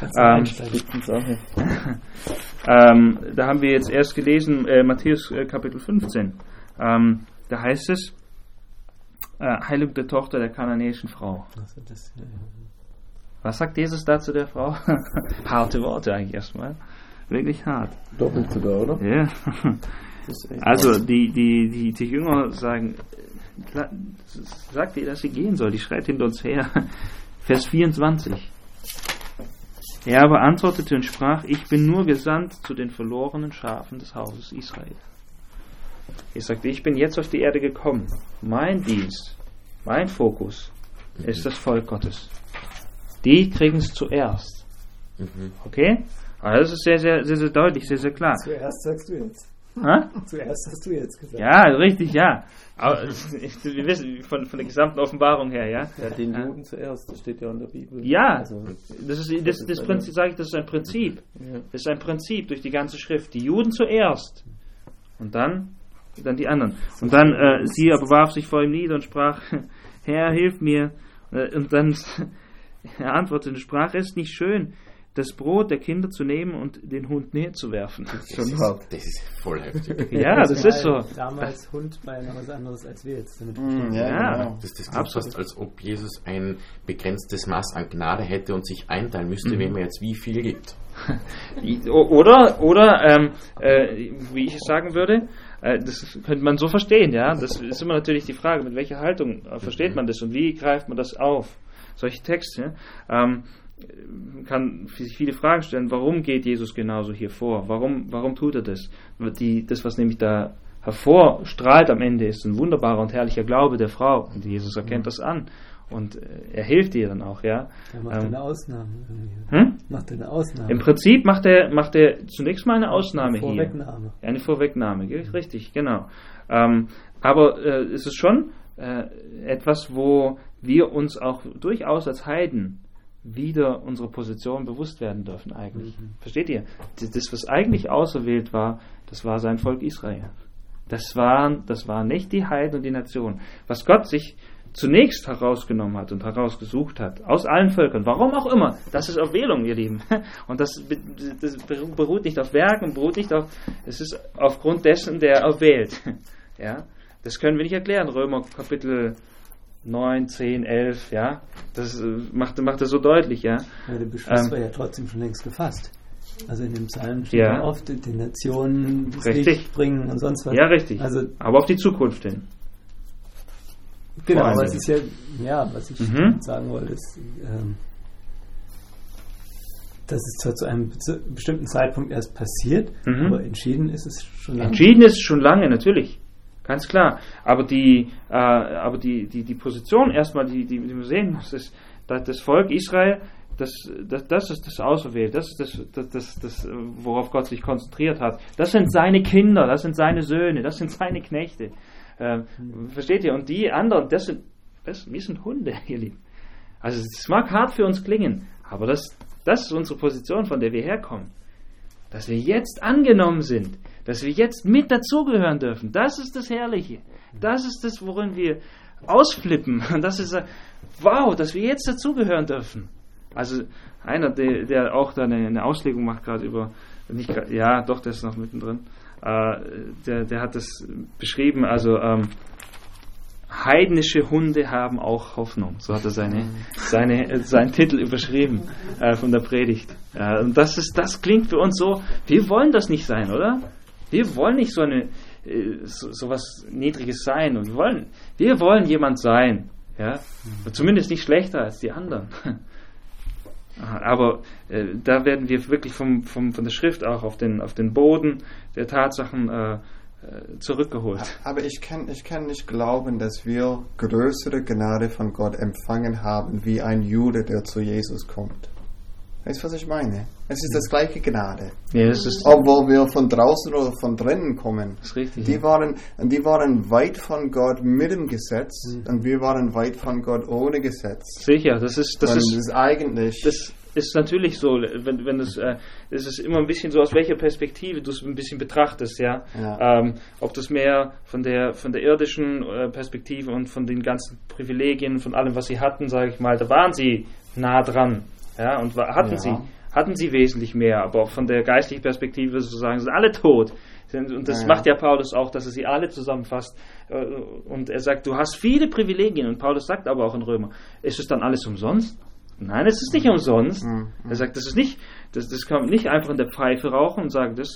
Da haben wir jetzt erst gelesen, Matthäus Kapitel 15. Da heißt es, Heilung der Tochter der kananäischen Frau. Was sagt Jesus dazu der Frau? Harte Worte eigentlich erstmal. Wirklich hart. Doppelt sogar, oder? Ja. Also die Jünger sagen, sagt ihr, dass sie gehen soll. Die schreit hinter uns her. Vers 24. Er aber antwortete und sprach, ich bin nur gesandt zu den verlorenen Schafen des Hauses Israel. Er sagte, ich bin jetzt auf die Erde gekommen. Mein Dienst, mein Fokus ist das Volk Gottes. Die kriegen es zuerst. Okay? Aber das ist sehr, sehr, sehr, sehr deutlich, sehr, sehr klar. Zuerst sagst du jetzt. Zuerst hast du jetzt gesagt. Ja, richtig, ja. Aber wir wissen von der gesamten Offenbarung her, ja. Ja, den Juden zuerst, das steht ja in der Bibel. Ja, also, das Prinzip, sage ich, das ist ein Prinzip. Ja. Das ist ein Prinzip durch die ganze Schrift. Die Juden zuerst und dann die anderen. Und dann sie aber warf sich vor ihm nieder und sprach, Herr, hilf mir. Und dann er antwortete und sprach, es ist nicht schön, das Brot der Kinder zu nehmen und den Hund näher zu werfen. Das ist voll heftig. Ja, das ist so. Damals Hund war ja noch was anderes als wir jetzt. Ja. Das klingt fast, als ob Jesus ein begrenztes Maß an Gnade hätte und sich einteilen müsste, wem er jetzt wie viel gibt. Oder wie ich es sagen würde, das könnte man so verstehen, ja. Das ist immer natürlich die Frage, mit welcher Haltung versteht man das und wie greift man das auf? Solche Texte, kann sich viele Fragen stellen, warum geht Jesus genauso hier vor? Warum tut er das? Das, was nämlich da hervorstrahlt am Ende, ist ein wunderbarer und herrlicher Glaube der Frau. Und Jesus erkennt das an. Und er hilft ihr dann auch, ja. Er macht eine Ausnahme. Macht eine Ausnahme. Im Prinzip macht er zunächst mal eine Ausnahme hier. Eine Vorwegnahme, richtig, genau. Aber es ist schon etwas, wo wir uns auch durchaus als Heiden wieder unsere Position bewusst werden dürfen eigentlich. Versteht ihr? Das, was eigentlich auserwählt war, das war sein Volk Israel. Das waren nicht die Heiden und die Nationen. Was Gott sich zunächst herausgenommen hat und herausgesucht hat, aus allen Völkern, warum auch immer, das ist Erwählung, ihr Lieben. Und das beruht nicht auf Werken, es ist aufgrund dessen, der erwählt. Ja? Das können wir nicht erklären. Römer Kapitel 9, 10, 11, ja, das macht er so deutlich, ja. Ja, der Beschluss war ja trotzdem schon längst gefasst. Also in dem Psalm steht ja oft, die Nationen das Licht bringen und sonst was. Ja, richtig. Also, aber auf die Zukunft hin. Genau, aber es ist was ich sagen wollte, ist, dass es zwar zu einem bestimmten Zeitpunkt erst passiert, aber entschieden ist es schon lange. Entschieden ist es schon lange, natürlich. Ganz klar. Aber die Position erstmal, die wir sehen, ist, dass das Volk Israel, das ist das Auserwählte, das ist das, worauf Gott sich konzentriert hat. Das sind seine Kinder, das sind seine Söhne, das sind seine Knechte. Versteht ihr? Und die anderen, wir sind Hunde, ihr Lieben. Also es mag hart für uns klingen, aber das ist unsere Position, von der wir herkommen. Dass wir jetzt angenommen sind, dass wir jetzt mit dazugehören dürfen, das ist das Herrliche. Das ist das, worin wir ausflippen. Und das ist, wow, dass wir jetzt dazugehören dürfen. Also einer, der auch da eine Auslegung macht gerade über, der ist noch mittendrin, der hat das beschrieben, also heidnische Hunde haben auch Hoffnung. So hat er seinen Titel überschrieben von der Predigt. Und das klingt für uns so, wir wollen das nicht sein, oder? Wir wollen nicht so was Niedriges sein. Und wir wollen jemand sein. Ja? Zumindest nicht schlechter als die anderen. Aber da werden wir wirklich von der Schrift auch auf den Boden der Tatsachen zurückgeholt. Aber ich kann nicht glauben, dass wir größere Gnade von Gott empfangen haben, wie ein Jude, der zu Jesus kommt. Weißt du, was ich meine? Es ist das gleiche Gnade. Ja, das ist obwohl wir von draußen oder von drinnen kommen. Das ist richtig. Die waren weit von Gott mit dem Gesetz und wir waren weit von Gott ohne Gesetz. Sicher, das ist eigentlich. ist natürlich so, wenn es ist immer ein bisschen so, aus welcher Perspektive du es ein bisschen betrachtest, ja. Ob das mehr von der irdischen Perspektive und von den ganzen Privilegien, von allem, was sie hatten, sage ich mal, da waren sie nah dran, ja, und hatten sie wesentlich mehr, aber auch von der geistlichen Perspektive sozusagen sind alle tot. Und das macht ja Paulus auch, dass er sie alle zusammenfasst. Und er sagt, du hast viele Privilegien. Und Paulus sagt aber auch in Römer, ist es dann alles umsonst? Nein, es ist nicht umsonst. Er sagt, das kann man nicht einfach in der Pfeife rauchen und sagen, das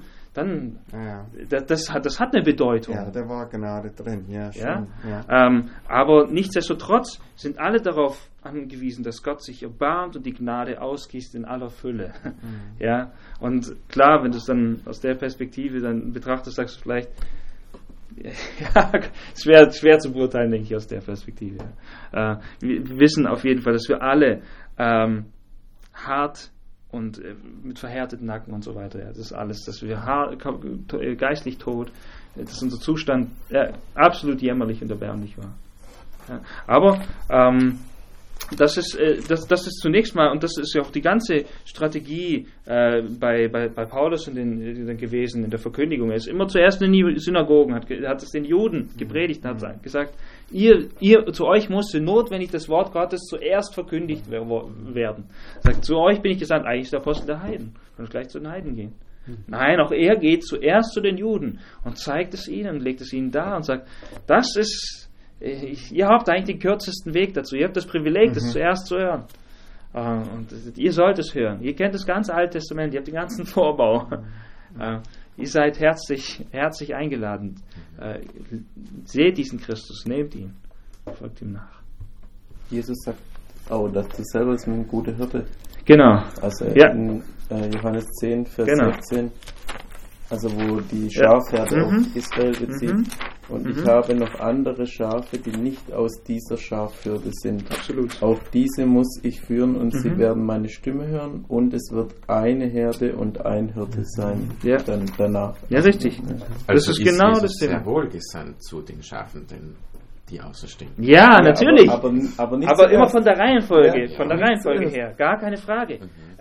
hat eine Bedeutung. Ja, da war Gnade drin, ja. Ja? Aber nichtsdestotrotz sind alle darauf angewiesen, dass Gott sich erbarmt und die Gnade ausgießt in aller Fülle. Ja? Und klar, wenn du es dann aus der Perspektive dann betrachtest, sagst du vielleicht, schwer zu beurteilen, denke ich, aus der Perspektive. Wir wissen auf jeden Fall, dass wir alle hart und mit verhärteten Nacken und so weiter, das ist alles, dass wir geistlich tot, dass unser Zustand absolut jämmerlich und erbärmlich war. Ja. Aber das ist zunächst mal, und das ist ja auch die ganze Strategie bei Paulus gewesen in der Verkündigung. Er ist immer zuerst in die Synagogen, hat es den Juden gepredigt und hat gesagt, zu euch musste notwendig das Wort Gottes zuerst verkündigt werden. Er sagt, zu euch bin ich gesandt, eigentlich ist der Apostel der Heiden. Kann gleich zu den Heiden gehen. Nein, auch er geht zuerst zu den Juden und zeigt es ihnen, legt es ihnen dar und sagt, ihr habt eigentlich den kürzesten Weg dazu. Ihr habt das Privileg, das zuerst zu hören. Und ihr sollt es hören. Ihr kennt das ganze Alte Testament, ihr habt den ganzen Vorbau. Ihr seid herzlich eingeladen. Seht diesen Christus, nehmt ihn, folgt ihm nach. Jesus sagt auch, dass du selber bist ein guter Hirte. Genau. Also in Johannes 10, Vers 16, also wo die Schafherde auf Israel bezieht. Und ich habe noch andere Schafe, die nicht aus dieser Schafherde sind. Absolut. Auch diese muss ich führen und sie werden meine Stimme hören und es wird eine Herde und ein Hirte sein. Ja. Dann danach. Ja, richtig. Also das ist genau Jesus das Thema. sehr wohlgesandt zu den Schafen, die außerstehen. Ja, natürlich. Aber nicht aber immer von der Reihenfolge, Ja. her, gar keine Frage.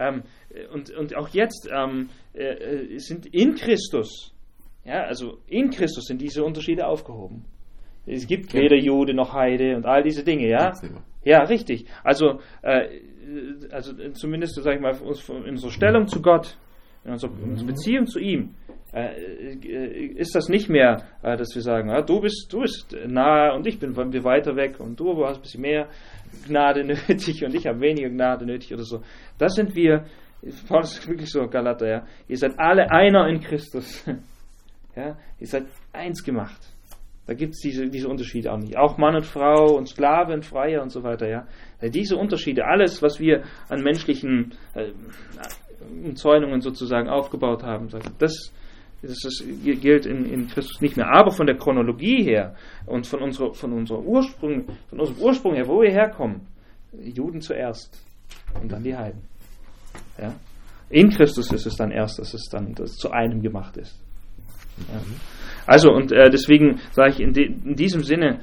Und auch jetzt sind in Christus, also in Christus sind diese Unterschiede aufgehoben. Es gibt weder Jude noch Heide und all diese Dinge, ja? Ja, richtig. Also zumindest, sag ich mal, in unserer Stellung zu Gott, in unserer Beziehung zu ihm, ist das nicht mehr, dass wir sagen, du bist nahe und ich bin weiter weg und du hast ein bisschen mehr Gnade nötig und ich habe weniger Gnade nötig oder so. Das sind wir, Paulus ist wirklich so, Galater, ja. Ihr seid alle einer in Christus. Ja, ihr seid eins gemacht. Da gibt es diese Unterschiede auch nicht. Auch Mann und Frau und Sklave und Freier und so weiter, ja. Diese Unterschiede, alles, was wir an menschlichen Umzäunungen sozusagen aufgebaut haben, das gilt in Christus nicht mehr. Aber von der Chronologie her und von unserem Ursprung her, wo wir herkommen, Juden zuerst und dann die Heiden. Ja? In Christus ist es dann erst, dass es dann zu einem gemacht ist. Ja. Also, und deswegen sage ich in diesem Sinne,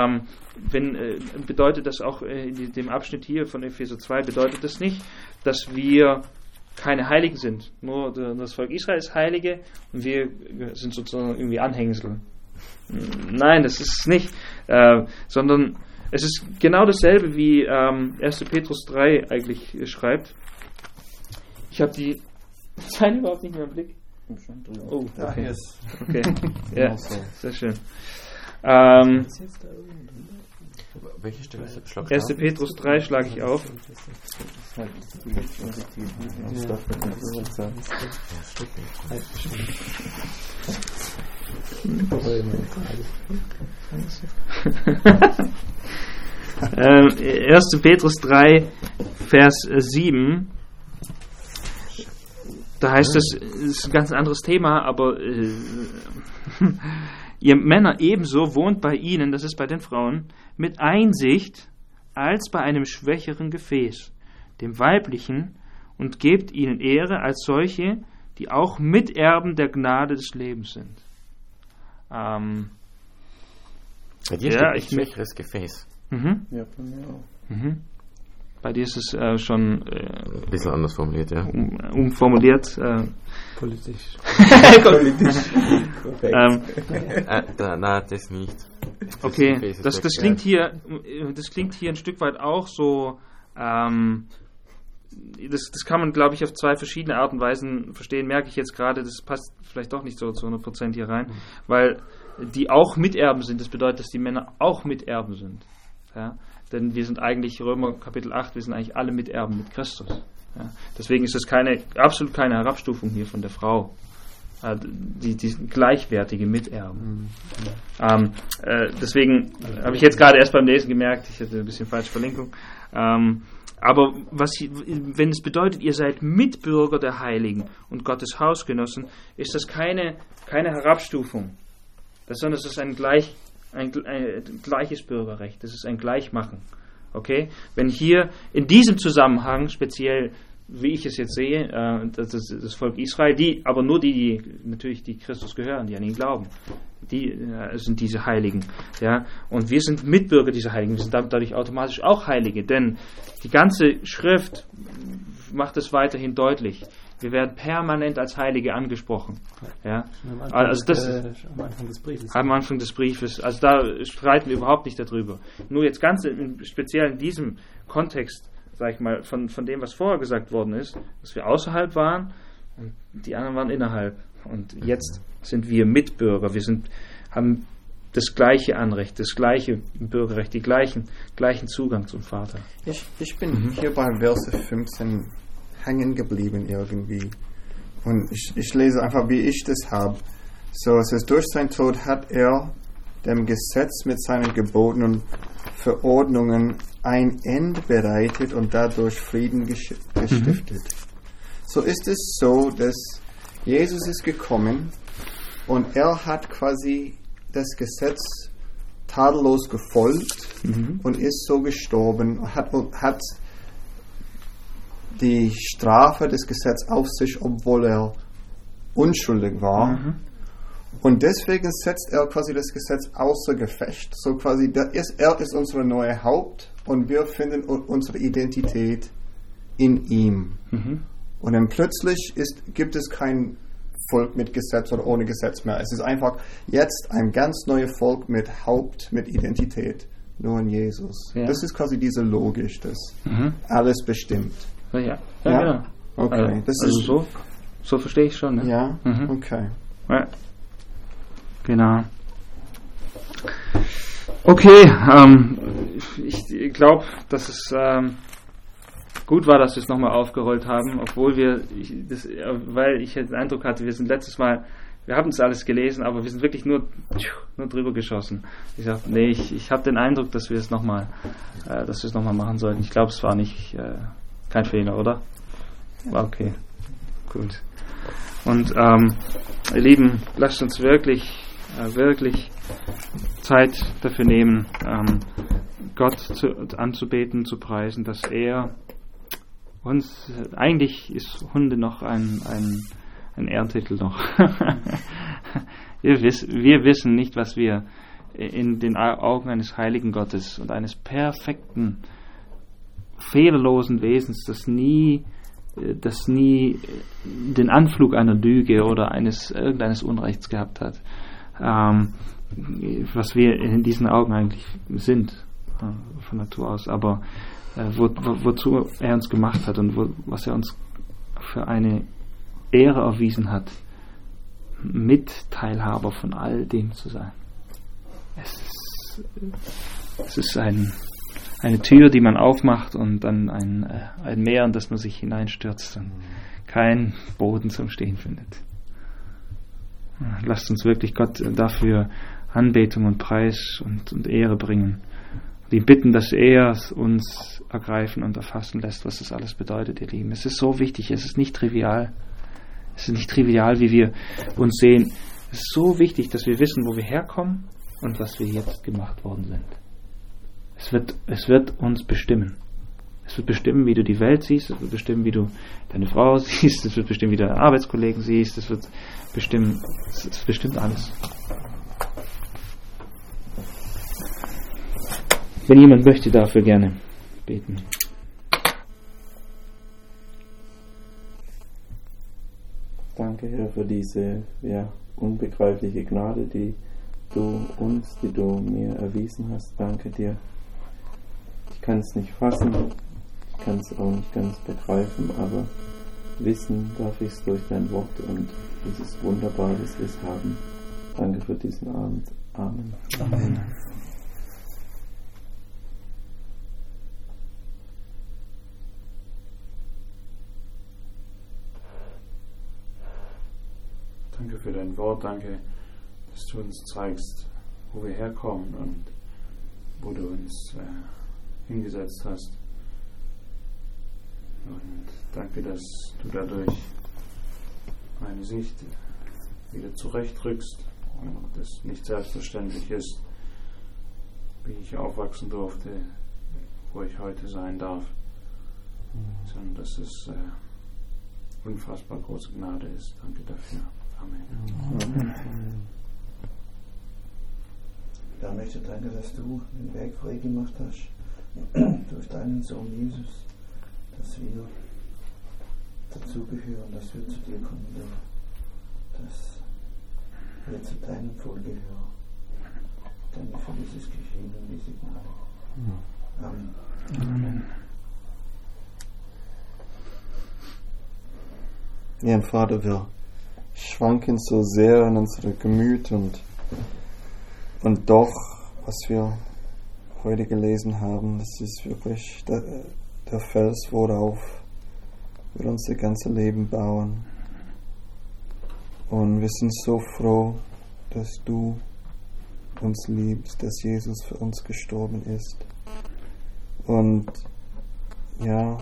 bedeutet das auch in dem Abschnitt hier von Epheser 2, bedeutet das nicht, dass wir keine Heiligen sind. Nur das Volk Israel ist Heilige und wir sind sozusagen irgendwie Anhängsel. Nein, das ist es nicht. Sondern es ist genau dasselbe, wie 1. Petrus 3 eigentlich schreibt. Ich habe die Zeilen überhaupt nicht mehr im Blick. Oh, okay. Okay. Ja, sehr schön. Welche Stelle? 1. Petrus 3 schlage ich auf. Ja. 1. Petrus 3, Vers 7. Da heißt es ist ein ganz anderes Thema, aber ihr Männer ebenso wohnt bei ihnen, das ist bei den Frauen, mit Einsicht als bei einem schwächeren Gefäß, dem weiblichen, und gebt ihnen Ehre als solche, die auch Miterben der Gnade des Lebens sind. Bei dir steht ein schwächeres Gefäß. Ja, bei mir auch. Bei dir ist es schon ein bisschen anders formuliert, ja. Umformuliert. Politisch. Nein, das nicht. Okay, das klingt hier ein Stück weit auch so. Das kann man, glaube ich, auf zwei verschiedene Arten und Weisen verstehen, merke ich jetzt gerade, das passt vielleicht doch nicht so zu 100% hier rein, weil die auch Miterben sind, das bedeutet, dass die Männer auch Miterben sind. Ja? Denn wir sind eigentlich, Römer Kapitel 8, wir sind eigentlich alle Miterben mit Christus. Ja? Deswegen ist das absolut keine Herabstufung hier von der Frau. Die sind gleichwertige Miterben. Deswegen habe ich jetzt gerade erst beim Lesen gemerkt, ich hatte ein bisschen falsche Verlinkung. Aber wenn es bedeutet, ihr seid Mitbürger der Heiligen und Gottes Hausgenossen, ist das keine Herabstufung, sondern es ist ein gleiches Bürgerrecht, das ist ein Gleichmachen. Okay? Wenn hier in diesem Zusammenhang, speziell wie ich es jetzt sehe, das Volk Israel, aber nur die natürlich die Christus gehören, die an ihn glauben, die sind diese Heiligen. Ja? Und wir sind Mitbürger dieser Heiligen, wir sind dadurch automatisch auch Heilige, denn die ganze Schrift macht es weiterhin deutlich. Wir werden permanent als Heilige angesprochen. Ja? Also das am Anfang des Briefes. Also da streiten wir überhaupt nicht darüber. Nur jetzt ganz speziell in diesem Kontext, sag ich mal, von dem, was vorher gesagt worden ist, dass wir außerhalb waren und die anderen waren innerhalb. Und jetzt sind wir Mitbürger. Haben das gleiche Anrecht, das gleiche Bürgerrecht, den gleichen Zugang zum Vater. Ich bin hier bei Verse 15 hängen geblieben irgendwie. Und ich lese einfach, wie ich das habe. So, es ist, durch seinen Tod hat er dem Gesetz mit seinen Geboten und Verordnungen ein Ende bereitet und dadurch Frieden gestiftet. So ist es so, dass Jesus ist gekommen und er hat quasi das Gesetz tadellos gefolgt und ist so gestorben, hat die Strafe des Gesetzes auf sich, obwohl er unschuldig war. Und deswegen setzt er quasi das Gesetz außer Gefecht. So quasi, er ist unser neuer Haupt und wir finden unsere Identität in ihm. Und dann plötzlich gibt es kein Volk mit Gesetz oder ohne Gesetz mehr. Es ist einfach jetzt ein ganz neues Volk mit Haupt, mit Identität, nur in Jesus. Ja. Das ist quasi diese Logik, das alles bestimmt. Ja, genau. Okay. Also so verstehe ich schon. Ne? Ja, okay. Ja. Genau. Okay, ich glaube, dass es gut war, dass wir es nochmal aufgerollt haben, obwohl weil ich den Eindruck hatte, wir sind letztes Mal, wir haben es alles gelesen, aber wir sind wirklich nur drüber geschossen. Ich sagte, nee, ich habe den Eindruck, dass wir es nochmal machen sollten. Ich glaube, es war nicht kein Fehler, oder? War okay. Gut. Und ihr Lieben, lasst uns wirklich Zeit dafür nehmen, Gott anzubeten, zu preisen, dass er uns, eigentlich ist Hunde noch ein Ehrentitel noch. Wir wissen nicht, was wir in den Augen eines heiligen Gottes und eines perfekten, fehlerlosen Wesens, das nie den Anflug einer Lüge oder irgendeines Unrechts gehabt hat, was wir in diesen Augen eigentlich sind, von Natur aus, aber wozu er uns gemacht hat und was er uns für eine Ehre erwiesen hat, Mitteilhaber von all dem zu sein. Es ist eine Tür, die man aufmacht und dann ein Meer, in das man sich hineinstürzt und keinen Boden zum Stehen findet. Lasst uns wirklich Gott dafür Anbetung und Preis und Ehre bringen. Und ihn bitten, dass er uns ergreifen und erfassen lässt, was das alles bedeutet, ihr Lieben. Es ist so wichtig, es ist nicht trivial. Es ist nicht trivial, wie wir uns sehen. Es ist so wichtig, dass wir wissen, wo wir herkommen und was wir jetzt gemacht worden sind. Es wird uns bestimmen. Es wird bestimmen, wie du die Welt siehst, es wird bestimmen, wie du deine Frau siehst, es wird bestimmen, wie du deine Arbeitskollegen siehst, es bestimmt alles. Wenn jemand möchte, dafür gerne beten. Danke, Herr, für diese unbegreifliche Gnade, die du mir erwiesen hast. Danke dir. Ich kann es nicht fassen, ich kann es auch nicht ganz begreifen, aber wissen darf ich es durch dein Wort und dieses Wunderbare, dass wir es haben. Danke für diesen Abend. Amen. Amen. Danke für dein Wort, danke, dass du uns zeigst, wo wir herkommen und wo du uns hingesetzt hast. Und danke, dass du dadurch meine Sicht wieder zurechtrückst und es nicht selbstverständlich ist, wie ich aufwachsen durfte, wo ich heute sein darf, sondern dass es unfassbar große Gnade ist. Danke dafür. Amen. Ja, möchte danke, dass du den Weg frei gemacht hast durch deinen Sohn Jesus, dass wir dazugehören, dass wir zu dir kommen dürfen, dass wir zu deinem Volk gehören. Danke für dieses Geschehen und diese Gnade. Amen. Amen. Ja, Vater, wir schwanken so sehr in unserem Gemüt und doch, was wir heute gelesen haben, das ist wirklich der Fels, worauf wir unser ganzes Leben bauen. Und wir sind so froh, dass du uns liebst, dass Jesus für uns gestorben ist. Und ja,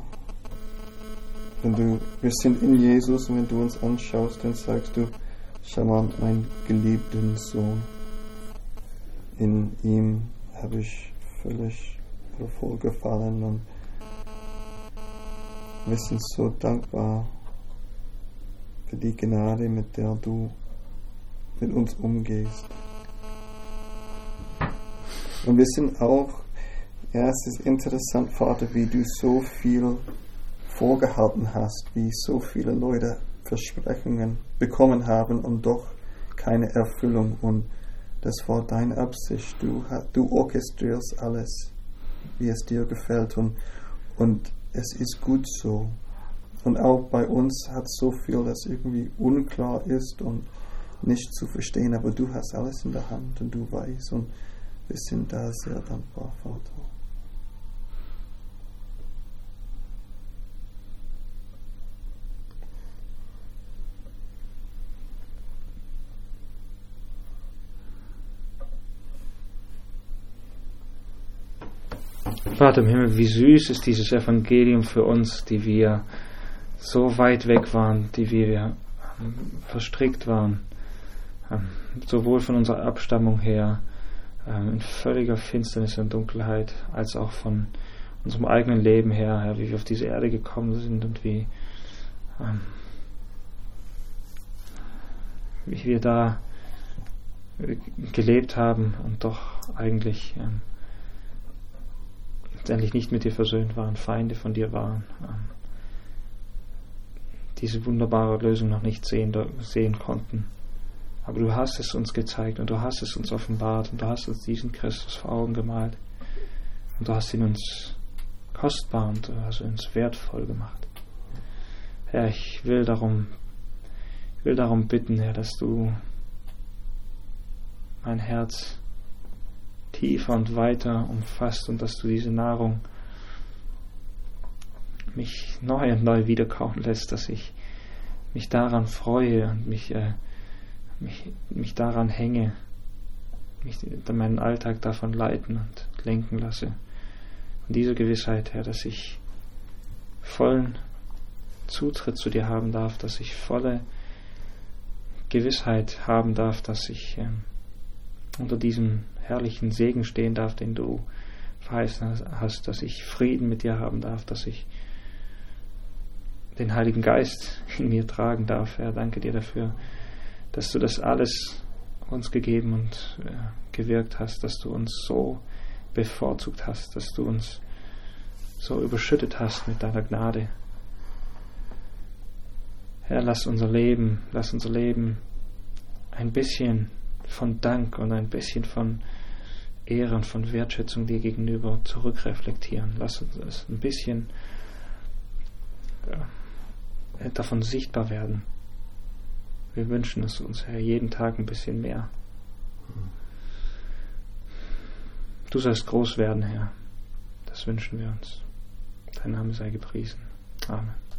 wir sind in Jesus und wenn du uns anschaust, dann sagst du, schau mal, mein geliebten Sohn. In ihm habe ich völlig wohlgefallen und wir sind so dankbar für die Gnade, mit der du mit uns umgehst. Und wir sind auch, es ist interessant, Vater, wie du so viel vorgehalten hast, wie so viele Leute Versprechungen bekommen haben und doch keine Erfüllung. Und das war deine Absicht. Du orchestrierst alles, wie es dir gefällt. Und es ist gut so. Und auch bei uns hat so viel, das irgendwie unklar ist und nicht zu verstehen. Aber du hast alles in der Hand und du weißt. Und wir sind da sehr dankbar, Vater. Vater im Himmel, wie süß ist dieses Evangelium für uns, die wir so weit weg waren, die wir verstrickt waren, sowohl von unserer Abstammung her, in völliger Finsternis und Dunkelheit, als auch von unserem eigenen Leben her, Herr, wie wir auf diese Erde gekommen sind und wie wir da gelebt haben und doch eigentlich letztendlich nicht mit dir versöhnt waren, Feinde von dir waren, diese wunderbare Lösung noch nicht sehen konnten. Aber du hast es uns gezeigt und du hast es uns offenbart und du hast uns diesen Christus vor Augen gemalt und du hast ihn uns kostbar und du hast ihn uns wertvoll gemacht. Herr, ich will darum bitten, Herr, dass du mein Herz tiefer und weiter umfasst und dass du diese Nahrung mich neu und neu wiederkauen lässt, dass ich mich daran freue und mich daran hänge, mich meinen Alltag davon leiten und lenken lasse. Und diese Gewissheit, Herr, dass ich vollen Zutritt zu dir haben darf, dass ich volle Gewissheit haben darf, dass ich unter diesem herrlichen Segen stehen darf, den du verheißen hast, dass ich Frieden mit dir haben darf, dass ich den Heiligen Geist in mir tragen darf. Herr, danke dir dafür, dass du das alles uns gegeben und gewirkt hast, dass du uns so bevorzugt hast, dass du uns so überschüttet hast mit deiner Gnade. Herr, lass unser Leben ein bisschen von Dank und ein bisschen von Ehre und von Wertschätzung dir gegenüber zurückreflektieren. Lass uns es ein bisschen davon sichtbar werden. Wir wünschen es uns, Herr, jeden Tag ein bisschen mehr. Du sollst groß werden, Herr. Das wünschen wir uns. Dein Name sei gepriesen. Amen.